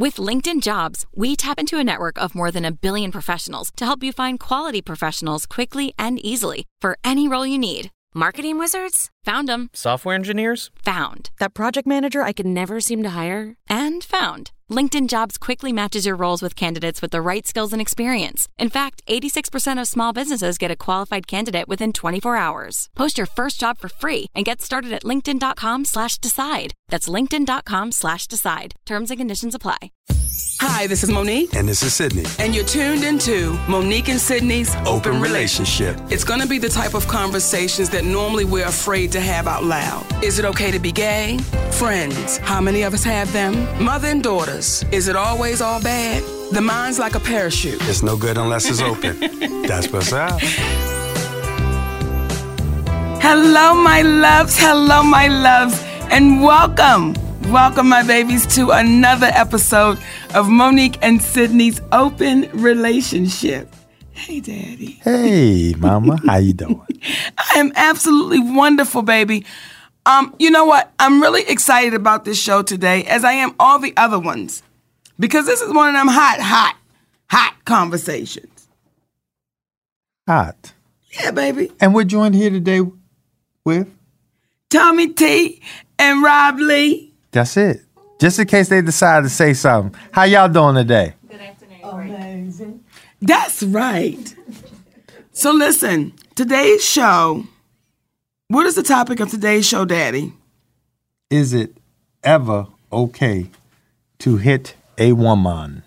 With LinkedIn Jobs, we tap into a network of more than 1 billion professionals to help you find quality professionals quickly and easily for any role you need. Marketing wizards? Found them. Software engineers? Found. That project manager I could never seem to hire? And found. LinkedIn Jobs quickly matches your roles with candidates with the right skills and experience. In fact, 86% of small businesses get a qualified candidate within 24 hours. Post your first job for free and get started at linkedin.com/decide. That's linkedin.com/decide. Terms and conditions apply. Hi, this is Monique. And this is Sydney. And you're tuned into Monique and Sydney's Open Relationship. It's going to be the type of conversations that normally we're afraid to have out loud. Is it okay to be gay? Friends, how many of us have them? Mother and daughters, is it always all bad? The mind's like a parachute. It's no good unless it's open. That's what's up. Hello, my loves. Hello, my loves. And welcome. Welcome, my babies, to another episode of Monique and Sydney's Open Relationship. Hey, Daddy. Hey, Mama. How you doing? I am absolutely wonderful, baby. You know what? I'm really excited about this show today, as I am all the other ones, because this is one of them hot conversations. Hot. Yeah, baby. And we're joined here today with? Tommy T and Rob Lee. That's it. Just in case they decide to say something. How y'all doing today? Good afternoon. Amazing. That's right. So listen, today's show, what is the topic of today's show, Daddy? Is it ever okay to hit a woman?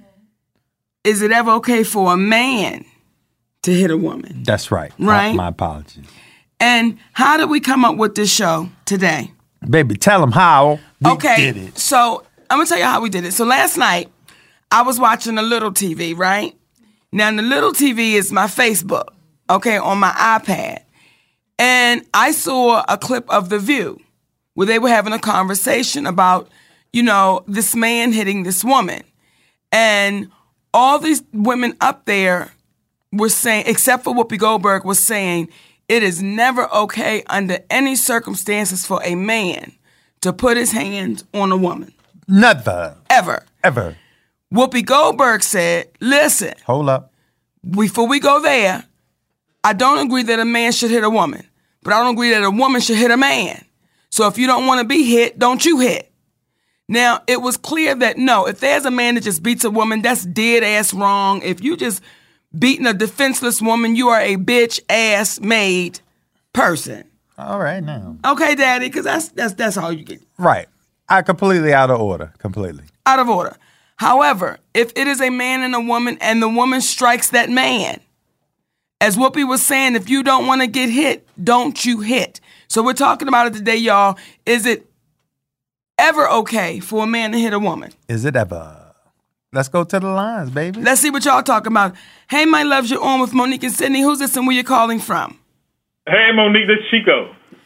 Is it ever okay for a man to hit a woman? That's right. Right? My apologies. And how did we come up with this show today? Baby, tell them how we did it. So I'm going to tell you how we did it. So last night, I was watching a little TV, right? Now, the little TV is my Facebook, okay, on my iPad. And I saw a clip of The View where they were having a conversation about, you know, this man hitting this woman. And all these women up there were saying, except for Whoopi Goldberg, was saying, it is never okay under any circumstances for a man to put his hands on a woman. Never. Ever. Ever. Whoopi Goldberg said, listen. Hold up. Before we go there, I don't agree that a man should hit a woman, but I don't agree that a woman should hit a man. So if you don't want to be hit, don't you hit. Now, it was clear that no, if there's a man that just beats a woman, that's dead ass wrong. If you just beating a defenseless woman, you are a bitch-ass made person. All right, now. Okay, Daddy, because that's all you get. Right. I completely out of order. Completely. Out of order. However, if it is a man and a woman and the woman strikes that man, as Whoopi was saying, if you don't want to get hit, don't you hit. So we're talking about it today, y'all. Is it ever okay for a man to hit a woman? Is it ever? Let's go to the lines, baby. Let's see what y'all talking about. Hey, my loves, you're on with Monique and Sydney. Who's this and where you calling from? Hey, Monique, this is Chico.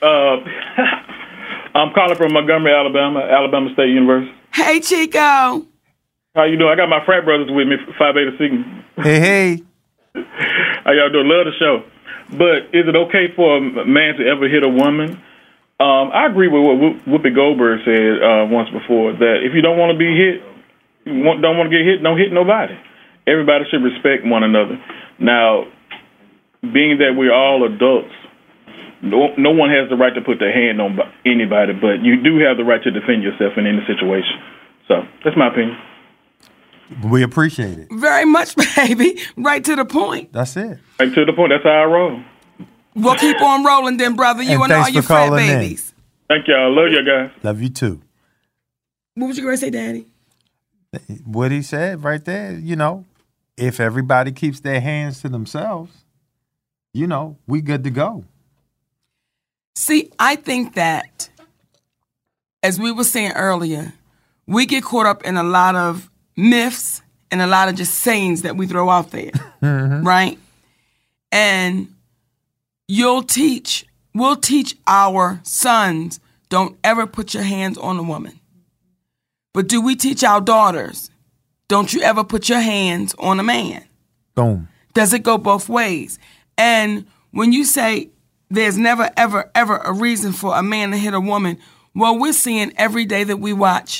I'm calling from Montgomery, Alabama State University. Hey, Chico. How you doing? I got my frat brothers with me, Phi Beta Sigma. Hey. How y'all doing? Love the show. But is it okay for a man to ever hit a woman? I agree with what Whoopi Goldberg said once before, that if you don't want to be hit, don't want to get hit, don't hit nobody. Everybody should respect one another. Now, being that we're all adults, no one has the right to put their hand on anybody, but you do have the right to defend yourself in any situation. So, that's my opinion. We appreciate it. Very much, baby. Right to the point. That's it. Right to the point. That's how I roll. We'll keep on rolling then, brother. You and all your fat babies. Thank y'all. Love you guys. Love you too. What was you going to say, Daddy? What he said right there, you know, if everybody keeps their hands to themselves, you know, we good to go. See, I think that, as we were saying earlier, we get caught up in a lot of myths and a lot of just sayings that we throw out there, right? And we'll teach our sons, don't ever put your hands on a woman. But do we teach our daughters, don't you ever put your hands on a man? Boom. Does it go both ways? And when you say there's never, ever, ever a reason for a man to hit a woman, well, we're seeing every day that we watch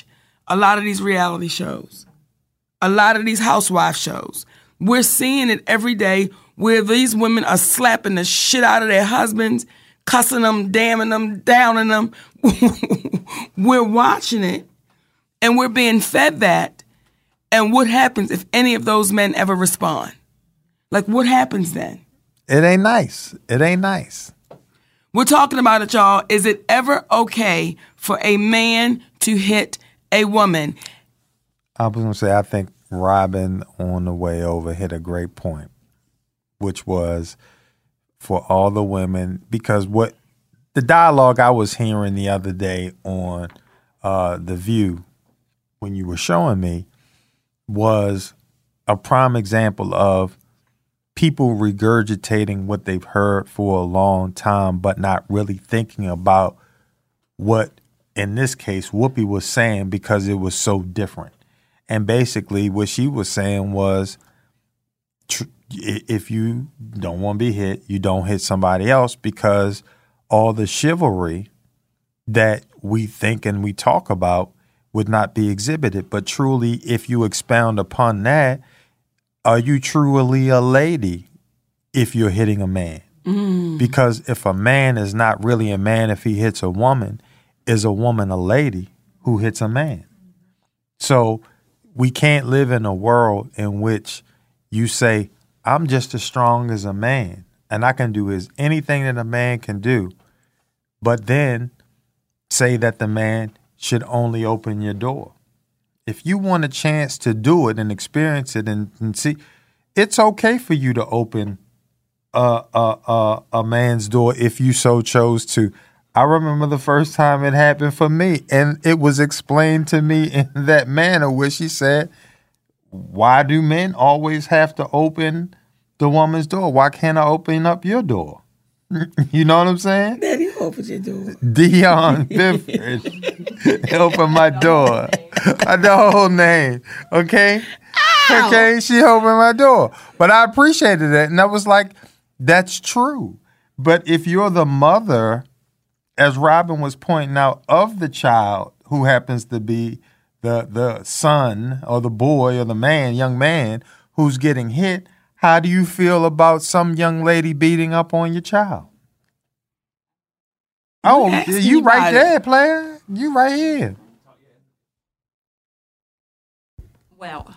a lot of these reality shows, a lot of these housewife shows. We're seeing it every day where these women are slapping the shit out of their husbands, cussing them, damning them, downing them. We're watching it, and we're being fed that. And what happens if any of those men ever respond? Like, what happens then? It ain't nice. It ain't nice. We're talking about it, y'all. Is it ever okay for a man to hit a woman? I was going to say, I think Robin on the way over hit a great point, which was for all the women, because what the dialogue I was hearing the other day on The View when you were showing me was a prime example of people regurgitating what they've heard for a long time, but not really thinking about what, in this case, Whoopi was saying because it was so different. And basically what she was saying was, if you don't want to be hit, you don't hit somebody else, because all the chivalry that we think and we talk about would not be exhibited. But truly, if you expound upon that, are you truly a lady if you're hitting a man? Because if a man is not really a man if he hits a woman, is a woman a lady who hits a man? So we can't live in a world in which you say, I'm just as strong as a man and I can do anything that a man can do, but then say that the man should only open your door. If you want a chance to do it and experience it and see, it's okay for you to open a man's door if you so chose to. I remember the first time it happened for me, and it was explained to me in that manner where she said, why do men always have to open the woman's door? Why can't I open up your door? You know what I'm saying? Daddy, open your door. Dion Bifford open my door. The whole name, okay? Ow. Okay, she opened my door. But I appreciated it, and I was like, that's true. But if you're the mother, as Robin was pointing out, of the child who happens to be the son or the boy or the young man who's getting hit, how do you feel about some young lady beating up on your child? Oh, you right there, player. You right here. Well,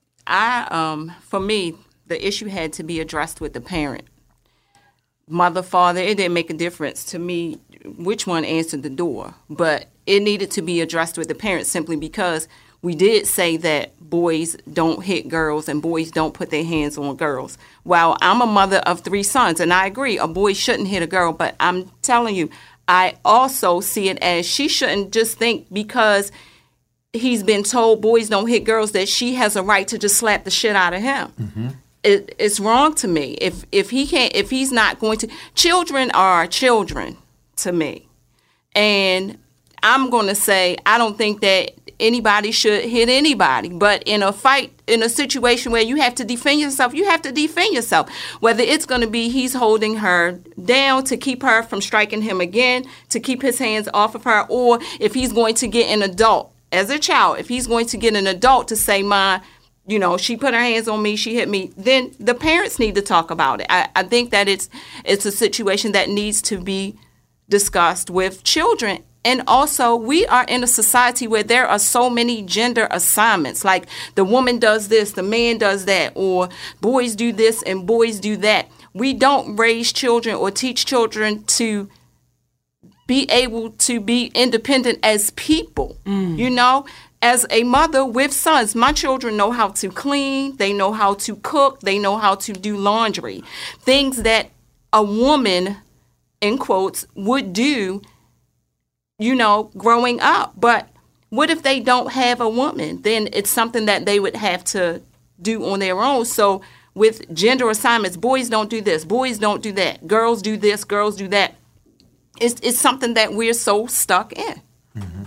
for me, the issue had to be addressed with the parent. Mother, father, it didn't make a difference to me which one answered the door, but it needed to be addressed with the parents simply because we did say that boys don't hit girls and boys don't put their hands on girls. While I'm a mother of 3 sons, and I agree, a boy shouldn't hit a girl, but I'm telling you, I also see it as she shouldn't just think because he's been told boys don't hit girls that she has a right to just slap the shit out of him. Mm-hmm. It's wrong to me. If he's not going to, children are children to me. And I'm going to say, I don't think that anybody should hit anybody. But in a fight, in a situation where you have to defend yourself, you have to defend yourself. Whether it's going to be he's holding her down to keep her from striking him again, to keep his hands off of her, or if he's going to get an adult as a child, if he's going to get an adult to say, she put her hands on me, she hit me, then the parents need to talk about it. I think that it's a situation that needs to be discussed with children. And also, we are in a society where there are so many gender assignments, like the woman does this, the man does that, or boys do this and boys do that. We don't raise children or teach children to be able to be independent as people, As a mother with sons, my children know how to clean, they know how to cook, they know how to do laundry. Things that a woman, in quotes, would do, growing up. But what if they don't have a woman? Then it's something that they would have to do on their own. So with gender assignments, boys don't do this, boys don't do that, girls do this, girls do that. It's something that we're so stuck in. Mm-hmm.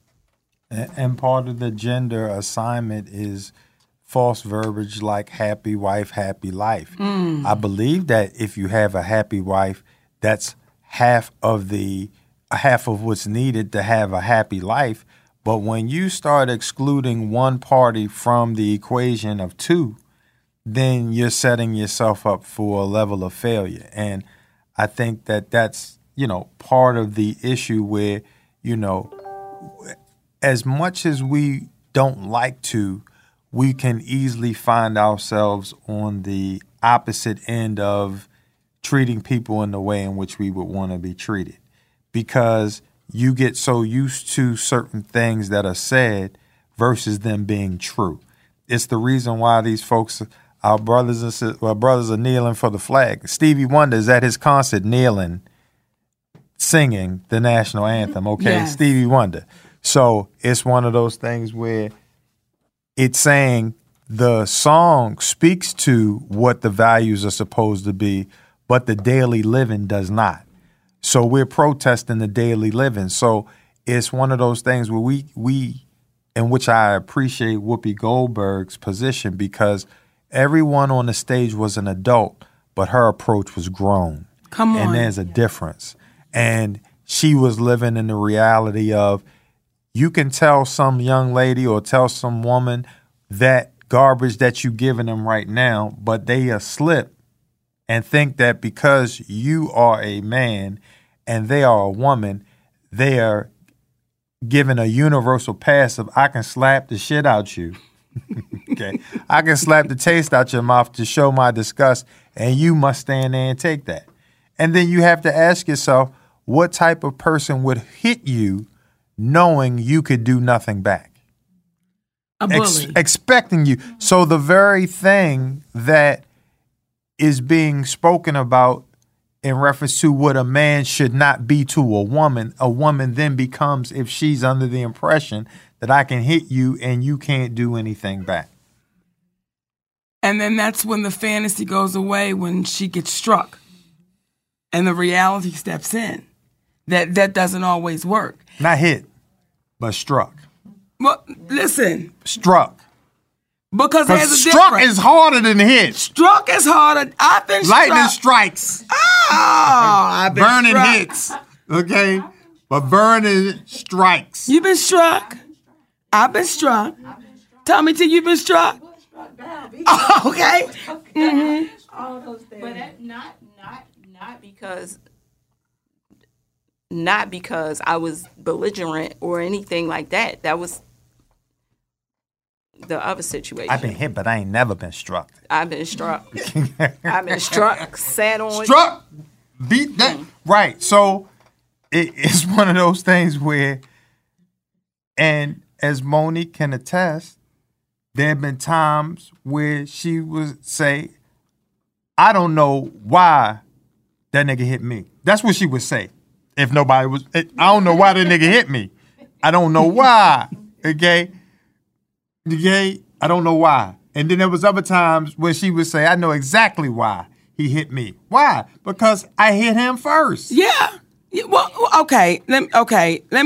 And part of the gender assignment is false verbiage like happy wife, happy life. I believe that if you have a happy wife, that's half of what's needed to have a happy life. But when you start excluding one party from the equation of two, then you're setting yourself up for a level of failure. And I think that that's, part of the issue where, as much as we don't like to, we can easily find ourselves on the opposite end of treating people in the way in which we would want to be treated, because you get so used to certain things that are said versus them being true. It's the reason why these folks, our brothers are kneeling for the flag. Stevie Wonder is at his concert kneeling, singing the national anthem, okay? Yes. Stevie Wonder. So it's one of those things where it's saying the song speaks to what the values are supposed to be, but the daily living does not. So we're protesting the daily living. So it's one of those things where we in which I appreciate Whoopi Goldberg's position, because everyone on the stage was an adult, but her approach was grown. Come on. And there's a difference. And she was living in the reality of, you can tell some young lady or tell some woman that garbage that you're giving them right now, but they slip and think that because you are a man and they are a woman, they are given a universal pass of, I can slap the shit out you. Okay, I can slap the taste out your mouth to show my disgust, and you must stand there and take that. And then you have to ask yourself, what type of person would hit you knowing you could do nothing back? A bully. Expecting you. So the very thing that is being spoken about in reference to what a man should not be to a woman then becomes, if she's under the impression that I can hit you and you can't do anything back. And then that's when the fantasy goes away, when she gets struck and the reality steps in. That doesn't always work. Not hit, but struck. Well, listen. Struck. Because there's a struck difference. Is harder than hit. Struck is harder. I've been Lightning struck. strikes. Oh, I've been burning struck. hits. Okay? But burning strikes. You've been struck. I've been struck. Tell me till you've been struck. Oh, okay. Mm-hmm. All those things. But that, not because I was belligerent or anything like that. That was the other situation. I've been hit, but I ain't never been struck. I've been struck. I've been struck, sat on. Struck, beat that. Right. So it's one of those things where, and as Monique can attest, there have been times where she would say, I don't know why that nigga hit me. That's what she would say. If nobody was, I don't know why that nigga hit me. I don't know why. Okay? I don't know why. And then there was other times when she would say, I know exactly why he hit me. Why? Because I hit him first. Yeah. Well, okay. Let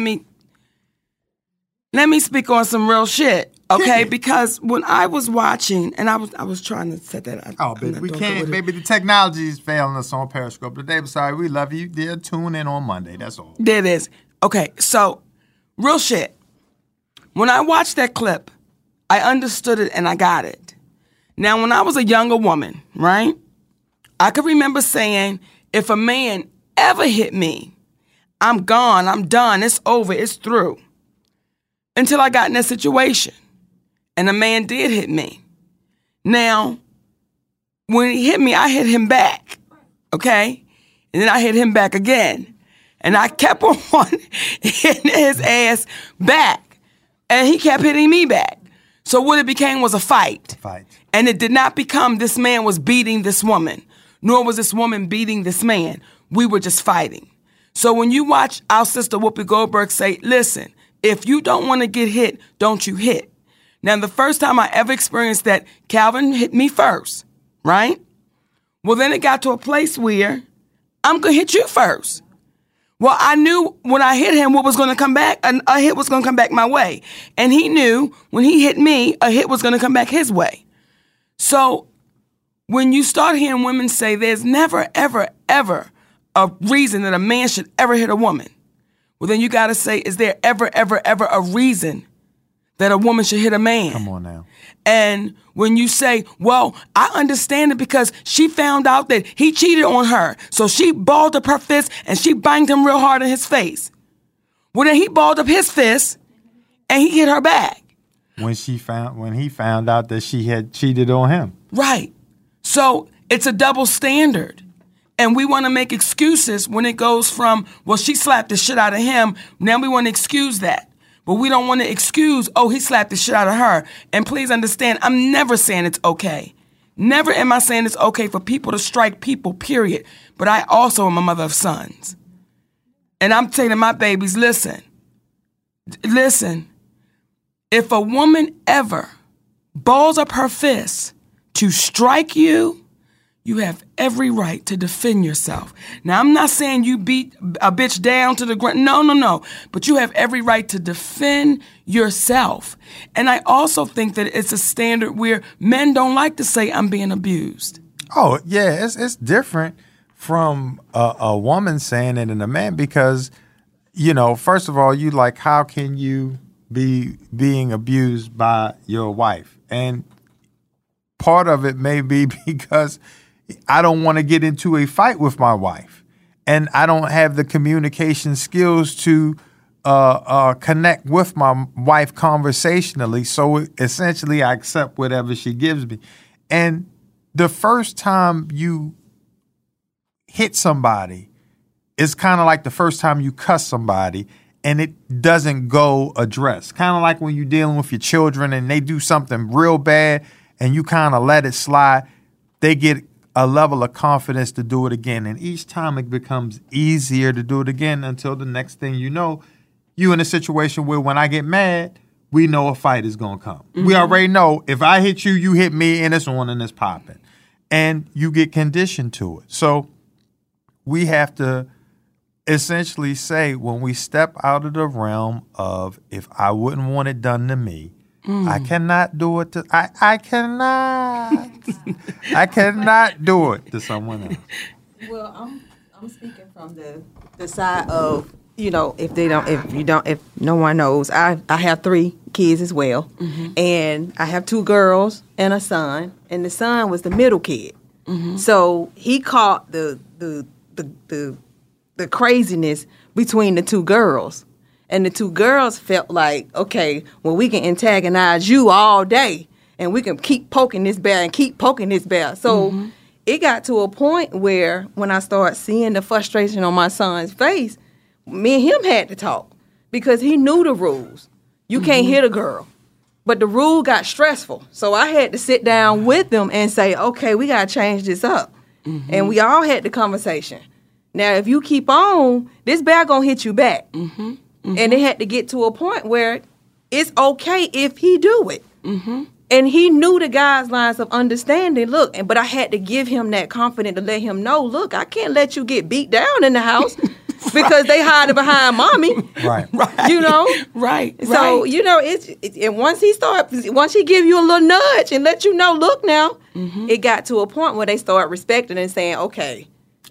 me speak on some real shit. Okay, because when I was watching, and I was trying to set that up. Oh, baby, we can't. Baby, the technology is failing us on Periscope today. I'm sorry. We love you. Dear, tune in on Monday. That's all. There it is. Okay, so real shit. When I watched that clip, I understood it and I got it. Now, when I was a younger woman, right, I could remember saying, if a man ever hit me, I'm gone, I'm done, it's over, it's through. Until I got in that situation. And a man did hit me. Now, when he hit me, I hit him back, okay? And then I hit him back again. And I kept on hitting his ass back. And he kept hitting me back. So what it became was a fight. And it did not become this man was beating this woman, nor was this woman beating this man. We were just fighting. So when you watch our sister Whoopi Goldberg say, listen, if you don't want to get hit, don't you hit. Now, the first time I ever experienced that, Calvin hit me first, right? Well, then it got to a place where I'm going to hit you first. Well, I knew when I hit him what was going to come back, a hit was going to come back my way. And he knew when he hit me, a hit was going to come back his way. So when you start hearing women say there's never, ever, ever a reason that a man should ever hit a woman, Well, then you got to say, is there ever a reason that a woman should hit a man? Come on now. And when you say, well, I understand it because she found out that he cheated on her. So she balled up her fist and she banged him real hard in his face. Well, then he balled up his fist and he hit her back. When he found out that she had cheated on him. Right. So it's a double standard. And we want to make excuses when it goes from, well, she slapped the shit out of him. Now we want to excuse that. But we don't want to excuse, oh, he slapped the shit out of her. And please understand, I'm never saying it's okay. Never am I saying it's okay for people to strike people, period. But I also am a mother of sons. And I'm telling my babies, listen. If a woman ever balls up her fist to strike you, you have every right to defend yourself. Now, I'm not saying you beat a bitch down to the ground. No. But you have every right to defend yourself. And I also think that it's a standard where men don't like to say, I'm being abused. Oh, yeah, it's different from a woman saying it and a man because, first of all, you like, how can you be being abused by your wife? And part of it may be because I don't want to get into a fight with my wife, and I don't have the communication skills to connect with my wife conversationally. So essentially, I accept whatever she gives me. And the first time you hit somebody is kind of like the first time you cuss somebody, and it doesn't go addressed. Kind of like when you're dealing with your children and they do something real bad, and you kind of let it slide. They get a level of confidence to do it again. And each time it becomes easier to do it again until the next thing you know, you in a situation where when I get mad, we know a fight is going to come. Mm-hmm. We already know if I hit you, you hit me, and it's on and it's popping. And you get conditioned to it. So we have to essentially say when we step out of the realm of if I wouldn't want it done to me, I cannot do it to I cannot do it to someone else. Well, I'm speaking from the side of, if no one knows, I have 3 kids as well. Mm-hmm. And I have 2 girls and a son, and the son was the middle kid. Mm-hmm. So he caught the craziness between the 2 girls. And the 2 girls felt like, okay, well, we can antagonize you all day, and we can keep poking this bear and keep poking this bear. So it got to a point where when I started seeing the frustration on my son's face, me and him had to talk because he knew the rules. You can't hit a girl. But the rule got stressful. So I had to sit down with them and say, okay, we got to change this up. Mm-hmm. And we all had the conversation. Now, if you keep on, this bear going to hit you back. Mm-hmm. Mm-hmm. And it had to get to a point where it's okay if he do it. Mm-hmm. And he knew the guidelines of understanding. Look, but I had to give him that confidence to let him know, look, I can't let you get beat down in the house because they hiding behind mommy. Right. Right. So, and once he give you a little nudge and let you know, look now, it got to a point where they start respecting and saying, okay.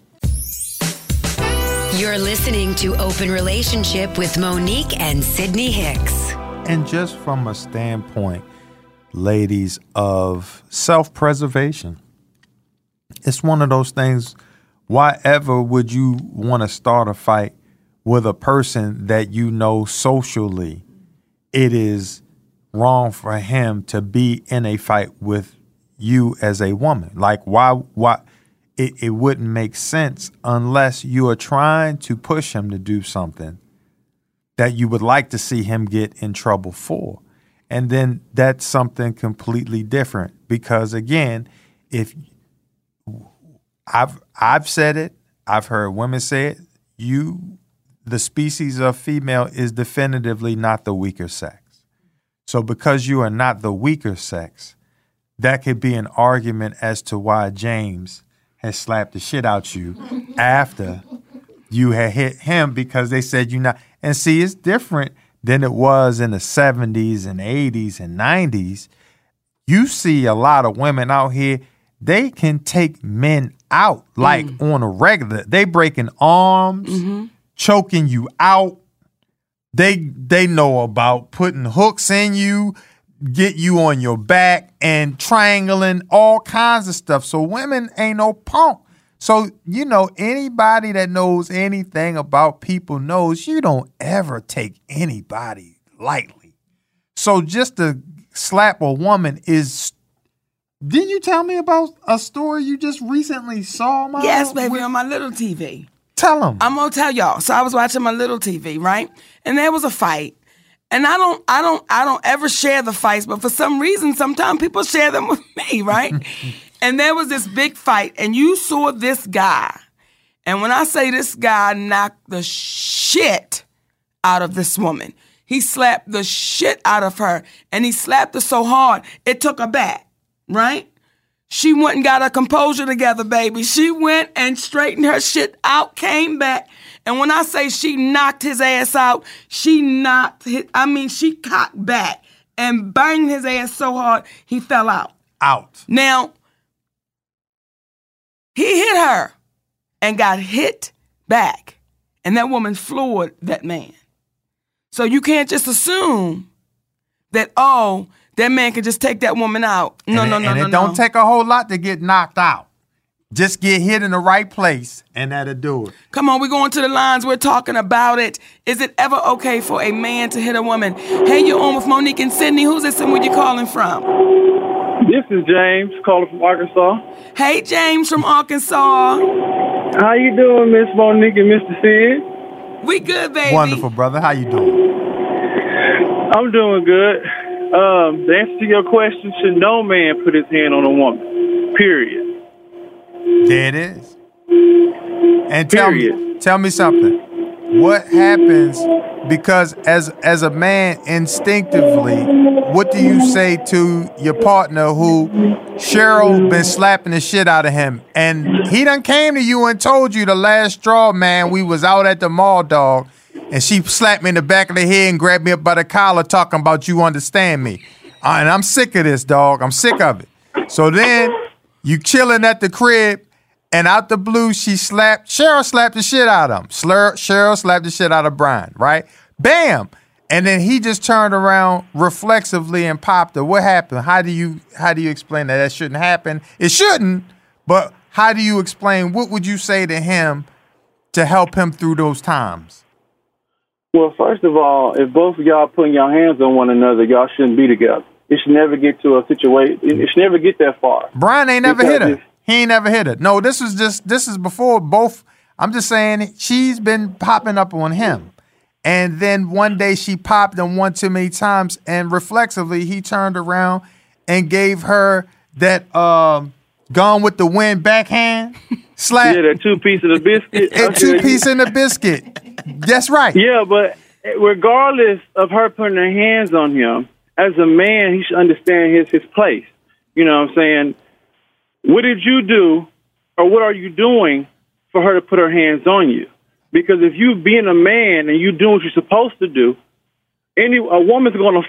You're listening to Open Relationship with Monique and Sydney Hicks. And just from a standpoint, ladies, of self-preservation, it's one of those things, why ever would you want to start a fight with a person that you know socially it is wrong for him to be in a fight with you as a woman? Like, why? It wouldn't make sense unless you are trying to push him to do something that you would like to see him get in trouble for. And then that's something completely different. Because again, if I've said it, I've heard women say it, the species of female is definitively not the weaker sex. So because you are not the weaker sex, that could be an argument as to why James has slapped the shit out you after you had hit him, because they said you're not. And see, it's different than it was in the 70s and 80s and 90s. You see a lot of women out here, they can take men out like on a regular. They breaking arms, choking you out, They know about putting hooks in you, get you on your back, and triangling all kinds of stuff. So women ain't no punk. So, anybody that knows anything about people knows you don't ever take anybody lightly. So just to slap a woman is... Didn't you tell me about a story you just recently saw, Mom? Yes, baby, on my little TV. Tell them. I'm gonna tell y'all. So I was watching my little TV, right? And there was a fight. And I don't ever share the fights, but for some reason, sometimes people share them with me, right? And there was this big fight, and you saw this guy. And when I say this guy knocked the shit out of this woman, he slapped the shit out of her, and he slapped her so hard, it took her back, right? She went and got her composure together, baby. She went and straightened her shit out, came back. And when I say she knocked his ass out, she cocked back and banged his ass so hard, he fell out. Now, he hit her and got hit back. And that woman floored that man. So you can't just assume that, that man can just take that woman out. No. It don't take a whole lot to get knocked out. Just get hit in the right place, and that'll do it. Come on, we're going to the lines. We're talking about it. Is it ever okay for a man to hit a woman? Hey, you're on with Monique and Sydney. Who's this and where you calling from? This is James, calling from Arkansas. Hey, James from Arkansas. How you doing, Miss Monique and Mr. Sid? We good, baby. Wonderful, brother. How you doing? I'm doing good. The answer to your question, should no man put his hand on a woman, period. There it is. And tell me something. What happens, because as a man instinctively, what do you say to your partner who Cheryl been slapping the shit out of him, and he done came to you and told you the last straw, man, we was out at the mall, dog, and she slapped me in the back of the head and grabbed me up by the collar talking about you understand me. And I'm sick of this, dog. I'm sick of it. So then you chilling at the crib, and out the blue, Cheryl slapped the shit out of him. Cheryl slapped the shit out of Brian, right? Bam! And then he just turned around reflexively and popped her. What happened? How do you explain that? That shouldn't happen. It shouldn't, but how do you explain? What would you say to him to help him through those times? Well, first of all, if both of y'all putting your hands on one another, y'all shouldn't be together. It should never get to a situation. It should never get that far. Brian ain't never hit her. He ain't never hit her. No, this is before both. I'm just saying she's been popping up on him. And then one day she popped him one too many times, and reflexively he turned around and gave her that Gone with the Wind backhand slap. Yeah, that 2-piece of the biscuit. A 2-piece in the biscuit. That's right. Yeah, but regardless of her putting her hands on him, as a man, he should understand his place. You know what I'm saying? What did you do, or what are you doing for her to put her hands on you? Because if you being a man and you doing what you're supposed to do, a woman's going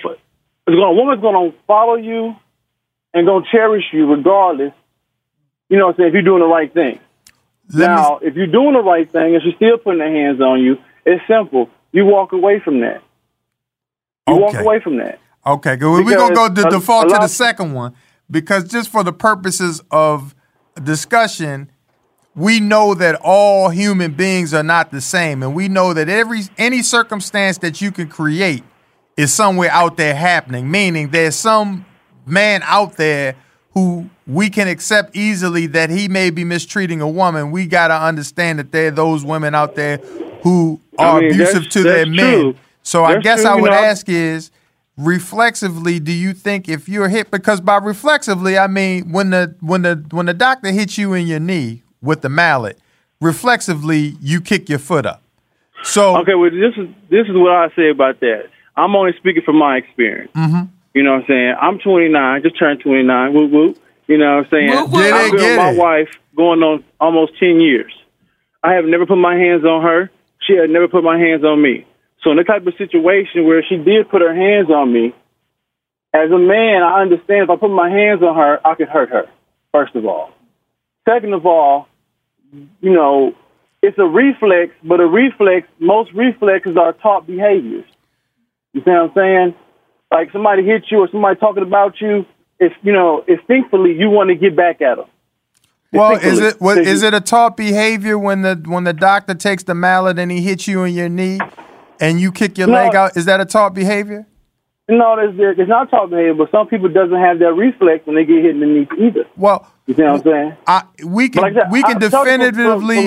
to follow you and going to cherish you regardless. You know what I'm saying? If you're doing the right thing. If you're doing the right thing and she's still putting her hands on you, it's simple. You walk away from that. Walk away from that. Okay, good. We're going to go to default to the second one, because just for the purposes of discussion, we know that all human beings are not the same, and we know that any circumstance that you can create is somewhere out there happening, meaning there's some man out there who we can accept easily that he may be mistreating a woman. We got to understand that there are those women out there who are abusive to their men. So I guess I would ask is, reflexively, do you think if you're hit, because by reflexively I mean when the doctor hits you in your knee with the mallet, reflexively you kick your foot up. So okay, well this is what I say about that. I'm only speaking from my experience. Mm-hmm. You know what I'm saying? I'm 29, just turned 29. Whoop whoop. You know what I'm saying? I've been with my wife going on almost 10 years. I have never put my hands on her. She had never put my hands on me. So in the type of situation where she did put her hands on me, as a man, I understand if I put my hands on her, I could hurt her, first of all. Second of all, you know, it's a reflex, but most reflexes are taught behaviors. You see what I'm saying? Like somebody hit you or somebody talking about you, it's, instinctively you want to get back at them. Well, is it a taught behavior when the doctor takes the mallet and he hits you in your knee and you kick your leg out? Is that a taught behavior? No, it's not taught behavior, but some people doesn't have that reflex when they get hit in the knee either. Well, you see what I'm saying? We can definitively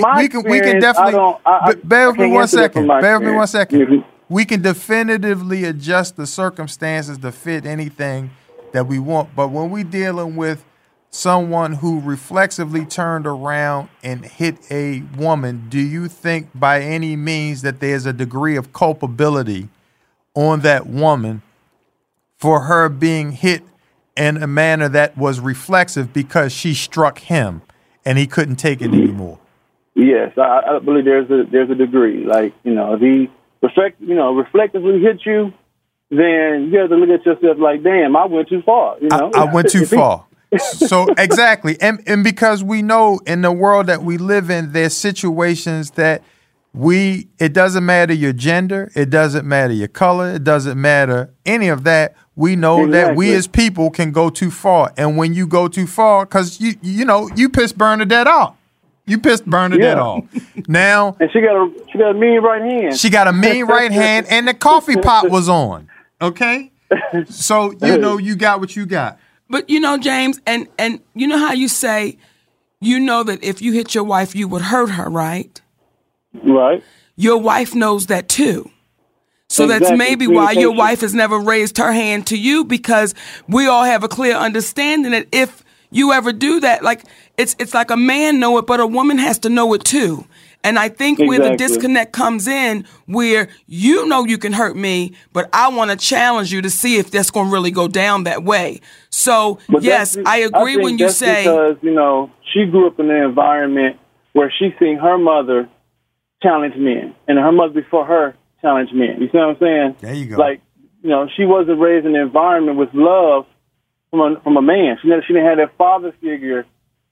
bear with me 1 second. Bear with me 1 second. Mm-hmm. We can definitively adjust the circumstances to fit anything that we want, but when we're dealing with someone who reflexively turned around and hit a woman, do you think by any means that there's a degree of culpability on that woman for her being hit in a manner that was reflexive because she struck him and he couldn't take it anymore? Yes, I believe there's a degree. Like, if he reflectively hit you, then you have to look at yourself like, damn, I went too far. I went too far. So exactly. And because we know in the world that we live in, there's situations that it doesn't matter your gender, it doesn't matter your color, it doesn't matter any of that. We know that we as people can go too far. And when you go too far, because you pissed Bernadette off. You pissed Bernadette off. Now, and she got a mean right hand. She got a mean right hand, and the coffee pot was on. Okay, so you got what you got. But James, and you know how you say, that if you hit your wife, you would hurt her, right? Right. Your wife knows that too. So that's maybe why your wife has never raised her hand to you, because we all have a clear understanding that if you ever do that, like it's like a man know it, but a woman has to know it too. And I think where the disconnect comes in, where you can hurt me, but I want to challenge you to see if that's going to really go down that way. So, yes, I agree when you say... because, she grew up in an environment where she seen her mother challenge men, and her mother before her challenge men. You see what I'm saying? There you go. Like, she wasn't raised in an environment with love from a man. She didn't have that father figure,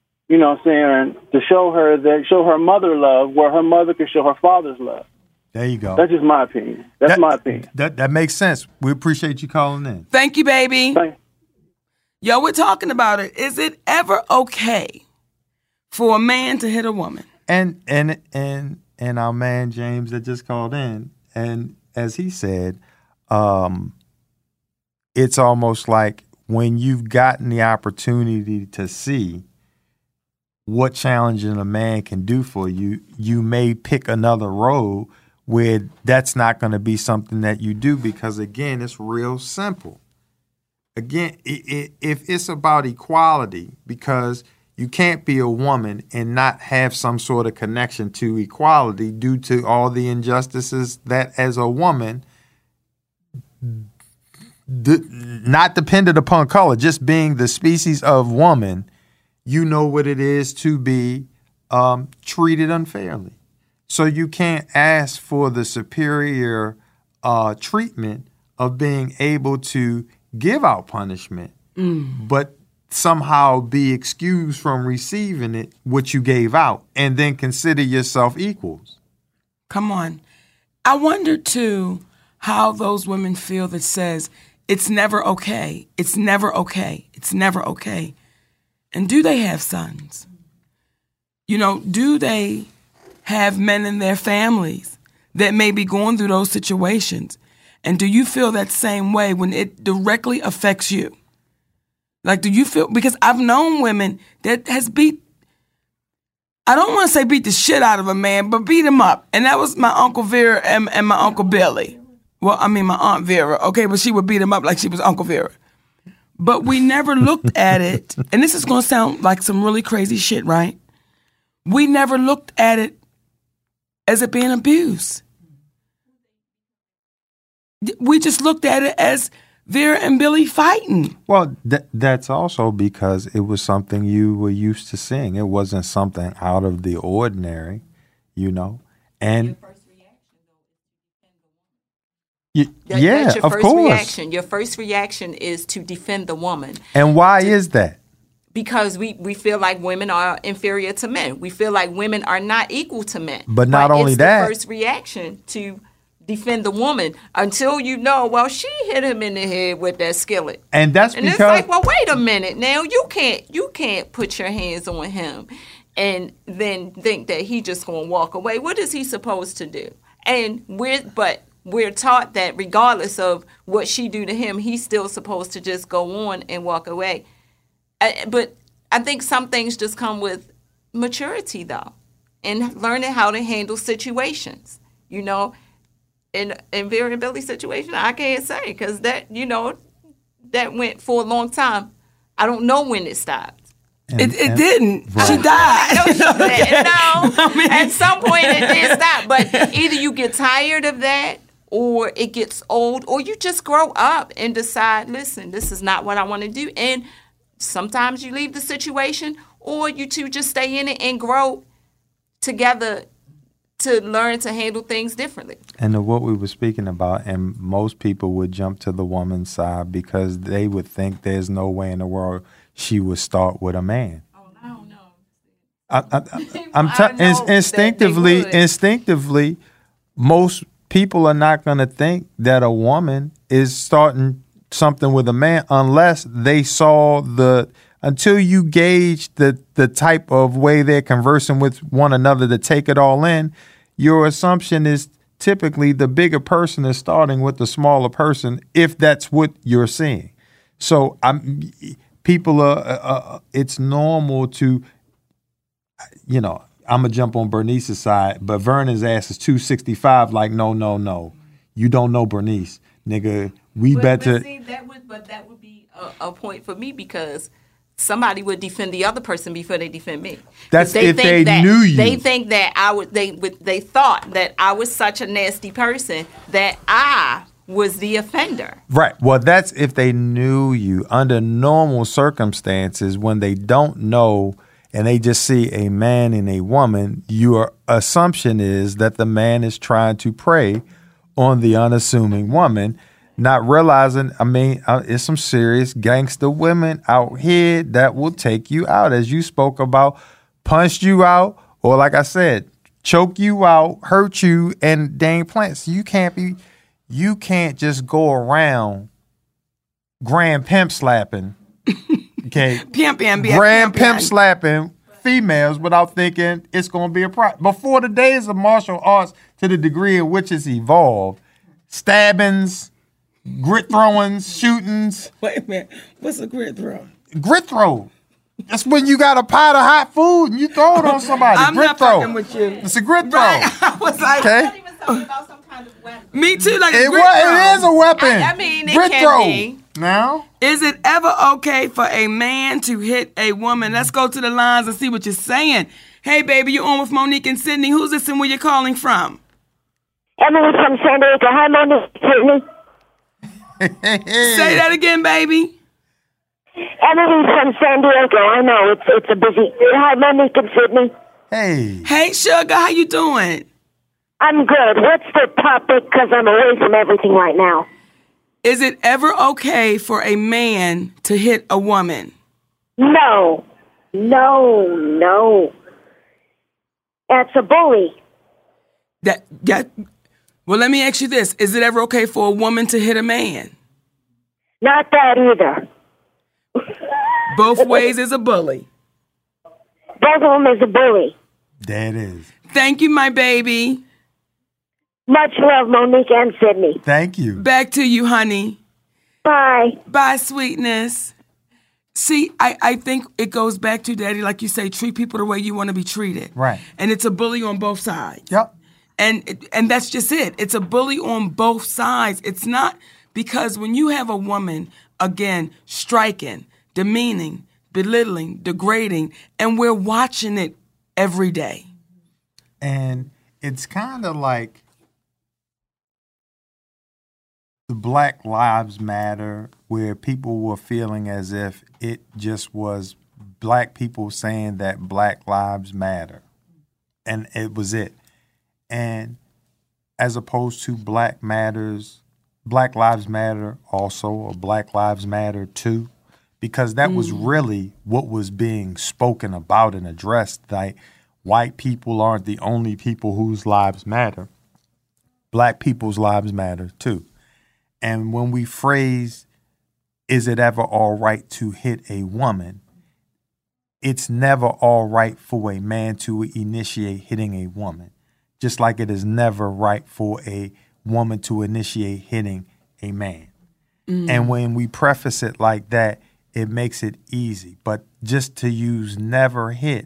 to show her mother love where her mother could show her father's love. There you go. That's just my opinion. That's my opinion. That makes sense. We appreciate you calling in. Thank you, baby. Yo, we're talking about it. Is it ever okay for a man to hit a woman? And our man James that just called in, and as he said, it's almost like when you've gotten the opportunity to see what challenging a man can do for you, you may pick another road where that's not going to be something that you do, because, again, it's real simple. Again, if it's about equality, because you can't be a woman and not have some sort of connection to equality due to all the injustices that, as a woman, not dependent upon color, just being the species of woman, you know what it is to be treated unfairly. So you can't ask for the superior treatment of being able to give out punishment, but somehow be excused from receiving it, what you gave out, and then consider yourself equals. Come on. I wonder, too, how those women feel that says, it's never okay, it's never okay, it's never okay. And do they have sons? Do they have men in their families that may be going through those situations? And do you feel that same way when it directly affects you? Like, do you feel, because I've known women that has I don't want to say beat the shit out of a man, but beat him up. And that was my Uncle Vera and my Uncle Billy. Well, I mean, my Aunt Vera, okay, but she would beat him up like she was Uncle Vera. But we never looked at it, and this is going to sound like some really crazy shit, right? We never looked at it as it being abuse. We just looked at it as Vera and Billy fighting. Well, that's also because it was something you were used to seeing. It wasn't something out of the ordinary, And your first reaction, of course. Your first reaction is to defend the woman. And why is that? because we feel like women are inferior to men. We feel like women are not equal to men. But not only it's that, the first reaction to defend the woman until you know, well, she hit him in the head with that skillet. And that's and because... it's like, well, wait a minute now. You can't put your hands on him and then think that he just going to walk away. What is he supposed to do? And we're taught that regardless of what she do to him, he's still supposed to just go on and walk away. But I think some things just come with maturity, though, and learning how to handle situations, you know. In variability situation, I can't say because that went for a long time. I don't know when it stopped. It didn't. Right. She died. No, at some point it did stop. But either you get tired of that, or it gets old, or you just grow up and decide, listen, this is not what I want to do. And sometimes you leave the situation, or you two just stay in it and grow together to learn to handle things differently. And what we were speaking about, and most people would jump to the woman's side because they would think there's no way in the world she would start with a man. Oh, no. Instinctively, most people are not going to think that a woman is starting something with a man unless they saw until you gauge the type of way they're conversing with one another to take it all in. Your assumption is typically the bigger person is starting with the smaller person, if that's what you're seeing. So people are, it's normal to, I'm going to jump on Bernice's side, but Vernon's ass is 265. Like, no. You don't know Bernice, nigga. But that would be a point for me because somebody would defend the other person before they defend me. That's if they knew you. They think that they thought that I was such a nasty person that I was the offender. Right. Well, that's if they knew you. Under normal circumstances, when they don't know and they just see a man and a woman, your assumption is that the man is trying to prey on the unassuming woman. Not realizing, it's some serious gangster women out here that will take you out, as you spoke about, punch you out, or like I said, choke you out, hurt you, and they ain't playing. So you can't just go around grand pimp slapping, okay? Grand pimp slapping females without thinking it's going to be a problem. Before the days of martial arts, to the degree in which it's evolved, stabbings, grit throwings, shootings. Wait a minute. What's a grit throw? Grit throw. That's when you got a pot of hot food and you throw it on somebody. I'm grit not throw. fucking with you. It's a grit throw. Right. I was like, okay. About some kind of weapon. Me too. Like it is a weapon. It grit can throw. be. Now, is it ever okay for a man to hit a woman? Let's go to the lines and see what you're saying. Hey, baby, you're on with Monique and Sydney. Who's this and where you're calling from? Emily from San Diego. Hi, Monique. Sydney. Say that again, baby. Emily from San Diego. I know it's a busy. Hi, Monique and Sydney. Hey, sugar. How you doing? I'm good. What's the topic? Because I'm away from everything right now. Is it ever okay for a man to hit a woman? No. That's a bully. Well, let me ask you this. Is it ever okay for a woman to hit a man? Not that either. Both ways is a bully. Both of them is a bully. That is. Thank you, my baby. Much love, Monique and Sydney. Thank you. Back to you, honey. Bye. Bye, sweetness. See, I think it goes back to, Daddy, like you say, treat people the way you want to be treated. Right. And it's a bully on both sides. Yep. And that's just it. It's a bully on both sides. It's not because when you have a woman, again, striking, demeaning, belittling, degrading, and we're watching it every day. And it's kind of like the Black Lives Matter, where people were feeling as if it just was black people saying that Black Lives Matter. And it was it. And as opposed to Black Lives Matter also, or Black Lives Matter too, because that was really what was being spoken about and addressed. Like, white people aren't the only people whose lives matter. Black people's lives matter too. And when we phrase, is it ever all right to hit a woman? It's never all right for a man to initiate hitting a woman, just like it is never right for a woman to initiate hitting a man. And when we preface it like that, it makes it easy. But just to use never hit,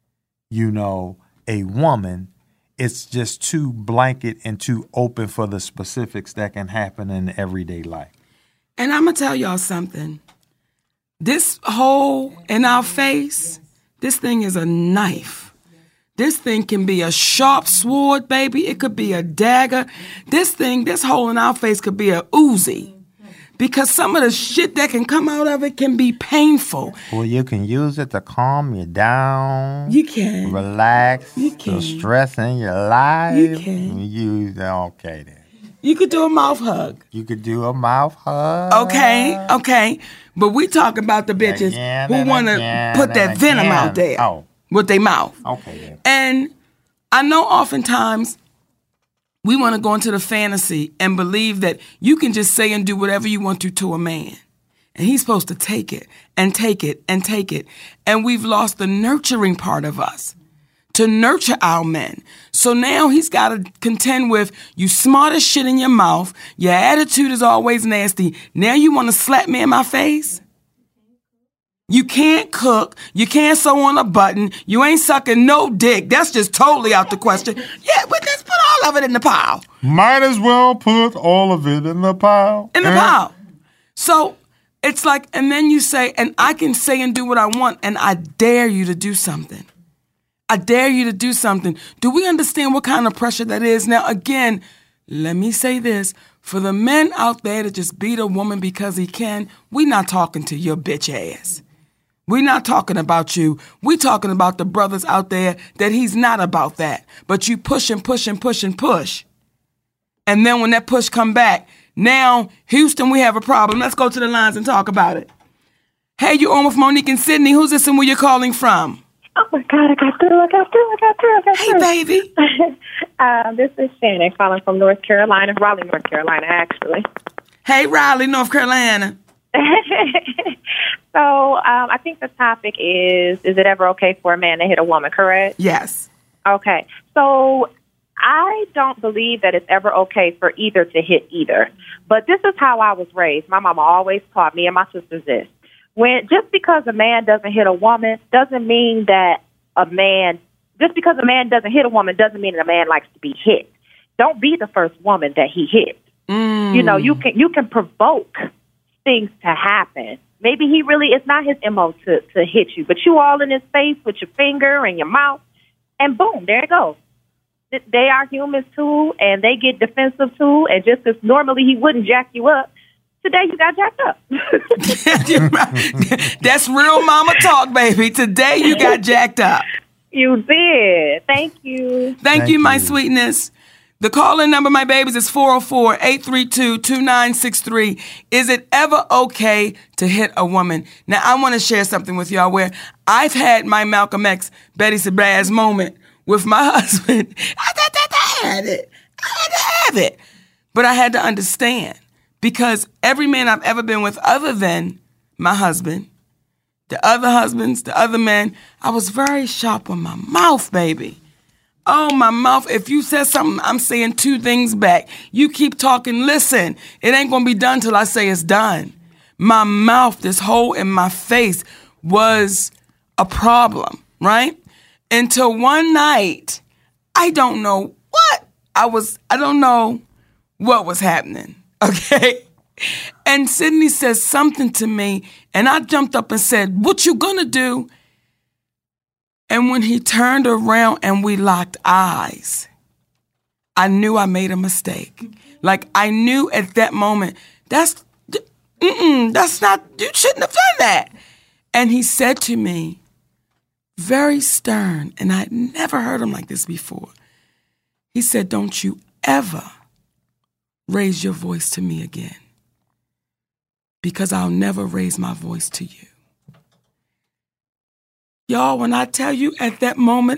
a woman, it's just too blanket and too open for the specifics that can happen in everyday life. And I'm going to tell y'all something. This hole in our face, this thing is a knife. This thing can be a sharp sword, baby. It could be a dagger. This hole in our face could be a Uzi. Because some of the shit that can come out of it can be painful. Well, you can use it to calm you down. You can. Relax. You can. The stress in your life. You can. Okay then. You could do a mouth hug. You could do a mouth hug. Okay. But we talk about the bitches who want to put that venom out there with their mouth. Okay then. And I know oftentimes we want to go into the fantasy and believe that you can just say and do whatever you want to a man. And he's supposed to take it and take it and take it. And we've lost the nurturing part of us to nurture our men. So now he's got to contend with, you smart as shit in your mouth. Your attitude is always nasty. Now you want to slap me in my face? You can't cook. You can't sew on a button. You ain't sucking no dick. That's just totally out the question. Yeah, but let's put all of it in the pile. Might as well put all of it in the pile. In the pile. So it's like, and then you say, and I can say and do what I want, and I dare you to do something. I dare you to do something. Do we understand what kind of pressure that is? Now, again, let me say this. For the men out there to just beat a woman because he can, we not talking to your bitch ass. We're not talking about you. We're talking about the brothers out there that he's not about that. But you push and push and push and push. And then when that push come back, now, Houston, we have a problem. Let's go to the lines and talk about it. Hey, you're on with Monique and Sydney. Who's this and where you're calling from? Oh, my God, I got through. Hey, baby. This is Shannon calling from North Carolina, Raleigh, North Carolina, actually. Hey, Raleigh, North Carolina. So I think the topic is it ever okay for a man to hit a woman, correct? Yes. Okay. So I don't believe that it's ever okay for either to hit either. But this is how I was raised. My mama always taught me and my sisters this. Just because a man doesn't hit a woman doesn't mean that just because a man doesn't hit a woman doesn't mean that a man likes to be hit. Don't be the first woman that he hits. You can provoke things to happen. Maybe it's not his MO to hit you, but you all in his face with your finger and your mouth, and boom, there it goes. They are humans too, and they get defensive too, and just as normally he wouldn't jack you up, today you got jacked up. That's real mama talk, baby. Today you got jacked up. You did. Thank you. Thank you, my sweetness. The call-in number, my babies, is 404-832-2963. Is it ever okay to hit a woman? Now, I want to share something with y'all where I've had my Malcolm X, Betty Sabraz moment with my husband. I had to have it. But I had to understand, because every man I've ever been with other than my husband, the other husbands, the other men, I was very sharp on my mouth, baby. Oh, my mouth. If you said something, I'm saying two things back. You keep talking, listen. It ain't going to be done till I say it's done. My mouth, this hole in my face was a problem, right? Until one night, I don't know what was happening, okay? And Sydney says something to me, and I jumped up and said, "What you gonna do?" And when he turned around and we locked eyes, I knew I made a mistake. Like, I knew at that moment, that's not, you shouldn't have done that. And he said to me, very stern, and I'd never heard him like this before. He said, "Don't you ever raise your voice to me again." because I'll never raise my voice to you. Y'all, when I tell you at that moment,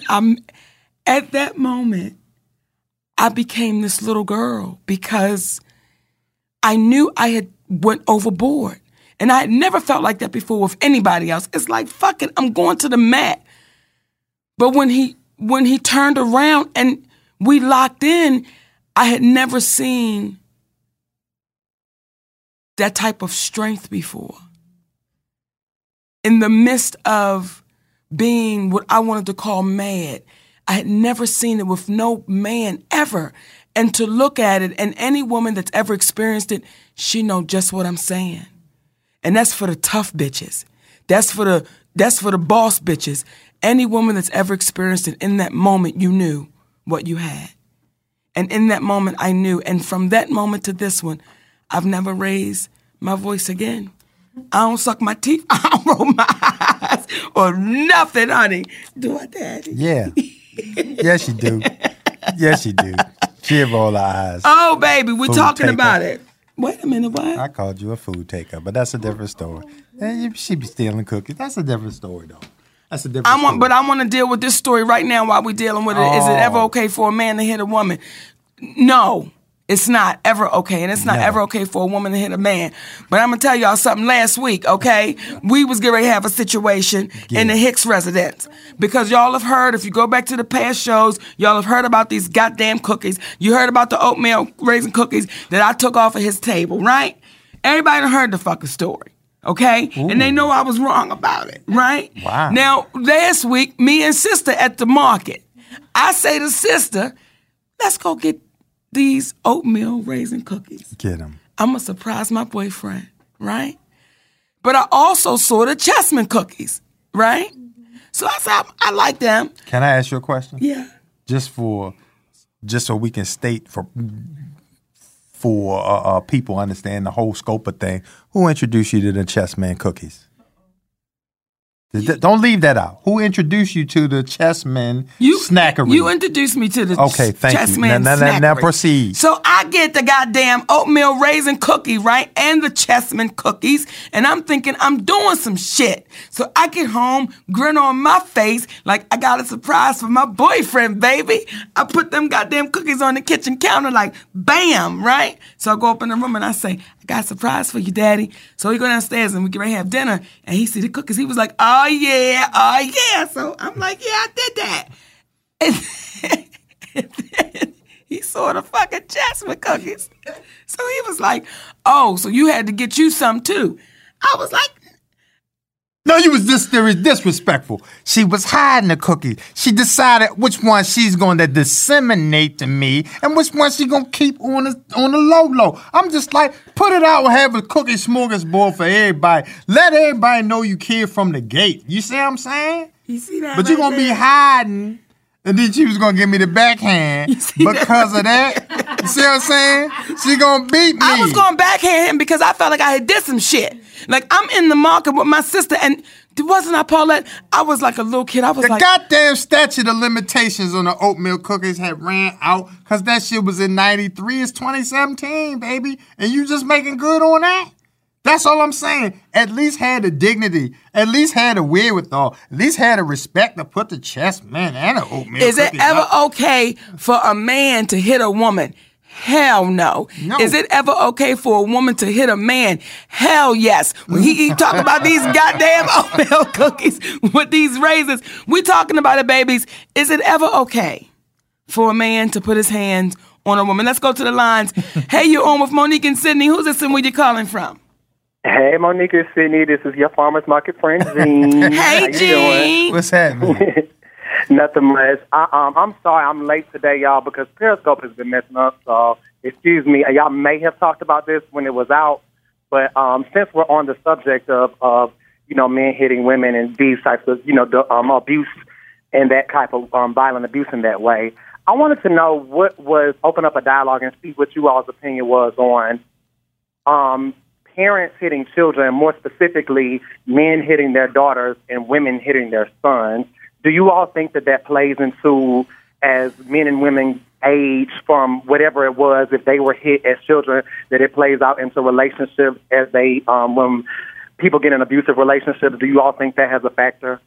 I became this little girl because I knew I had went overboard. And I had never felt like that before with anybody else. It's like, fuck it, I'm going to the mat. But when he turned around and we locked in, I had never seen that type of strength before. In the midst of being what I wanted to call mad, I had never seen it with no man ever. And to look at it, and any woman that's ever experienced it, she know just what I'm saying. And that's for the tough bitches. That's for the boss bitches. Any woman that's ever experienced it, in that moment, you knew what you had. And in that moment, I knew. And from that moment to this one, I've never raised my voice again. I don't suck my teeth. I don't roll my eyes or nothing, honey. Do I, Daddy? Yeah. Yes, you do. Yes, you do. She'll roll her eyes. Oh, baby, we're Food talking taker. about it. Wait a minute, what? I called you a food taker, but that's a different story. She be stealing cookies. That's a different story, though. That's a different story. But I want to deal with this story right now while we're dealing with it. Is it ever okay for a man to hit a woman? No, it's not ever okay. And it's not ever okay for a woman to hit a man. But I'm going to tell y'all something last week, okay? We was getting ready to have a situation in the Hicks residence. Because y'all have heard, if you go back to the past shows, y'all have heard about these goddamn cookies. You heard about the oatmeal raisin cookies that I took off of his table, right? Everybody done heard the fucking story. Okay? Ooh. And they know I was wrong about it, right? Wow. Now, last week, me and sister at the market, I say to sister, let's go get these oatmeal raisin cookies. Get them. I'm going to surprise my boyfriend, right? But I also saw the Chessman cookies, right? So I said, I like them. Can I ask you a question? Yeah. Just so we can state for people understand the whole scope of thing. Who introduced you to the Chessman cookies? Don't leave that out. Who introduced you to the Chessman snackery? You introduced me to the Chessman snackery. Now proceed. So I get the goddamn oatmeal raisin cookie, right? And the Chessman cookies. And I'm thinking I'm doing some shit. So I get home, grin on my face, like I got a surprise for my boyfriend, baby. I put them goddamn cookies on the kitchen counter like, bam, right? So I go up in the room and I say, I got a surprise for you, Daddy. So we go downstairs and we get ready to have dinner. And he see the cookies. He was like, oh yeah. So I'm like, yeah, I did that. And then he saw the fucking Chessman cookies. So he was like, oh, so you had to get you some too. I was like, no, you was disrespectful. She was hiding the cookies. She decided which one she's going to disseminate to me and which one she's going to keep on the low. I'm just like, put it out and have a cookie smorgasbord for everybody. Let everybody know you care from the gate. You see what I'm saying? You see that? But you're going to be hiding, and then she was going to give me the backhand because of that. You see what I'm saying? She going to beat me. I was going to backhand him because I felt like I had did some shit. Like, I'm in the market with my sister, and wasn't I, Paulette? I was like a little kid. I was like... The goddamn statute of limitations on the oatmeal cookies had ran out because that shit was in 93. It's 2017, baby. And you just making good on that? That's all I'm saying. At least had the dignity. At least had the wherewithal. At least had the respect to put the Chessman and the oatmeal Is cookies it ever up. okay for a man to hit a woman? Hell no. Is it ever okay for a woman to hit a man? Hell yes. When he talk about these goddamn oatmeal cookies with these raisins, we talking about it, babies. Is it ever okay for a man to put his hands on a woman? Let's go to the lines. Hey, you're on with Monique and Sydney. Who's this and where you calling from? Hey, Monique and Sydney. This is your farmer's market friend, Jean. Hey, Jean. What's happening? Nothing much. I'm sorry I'm late today, y'all, because Periscope has been messing up. So, excuse me. Y'all may have talked about this when it was out, but since we're on the subject of men hitting women and these types of abuse and that type of violent abuse in that way, I wanted to know what was open up a dialogue and see what you all's opinion was on parents hitting children, more specifically men hitting their daughters and women hitting their sons. Do you all think that plays into, as men and women age from whatever it was, if they were hit as children, that it plays out into relationships as they, when people get in abusive relationships? Do you all think that has a factor?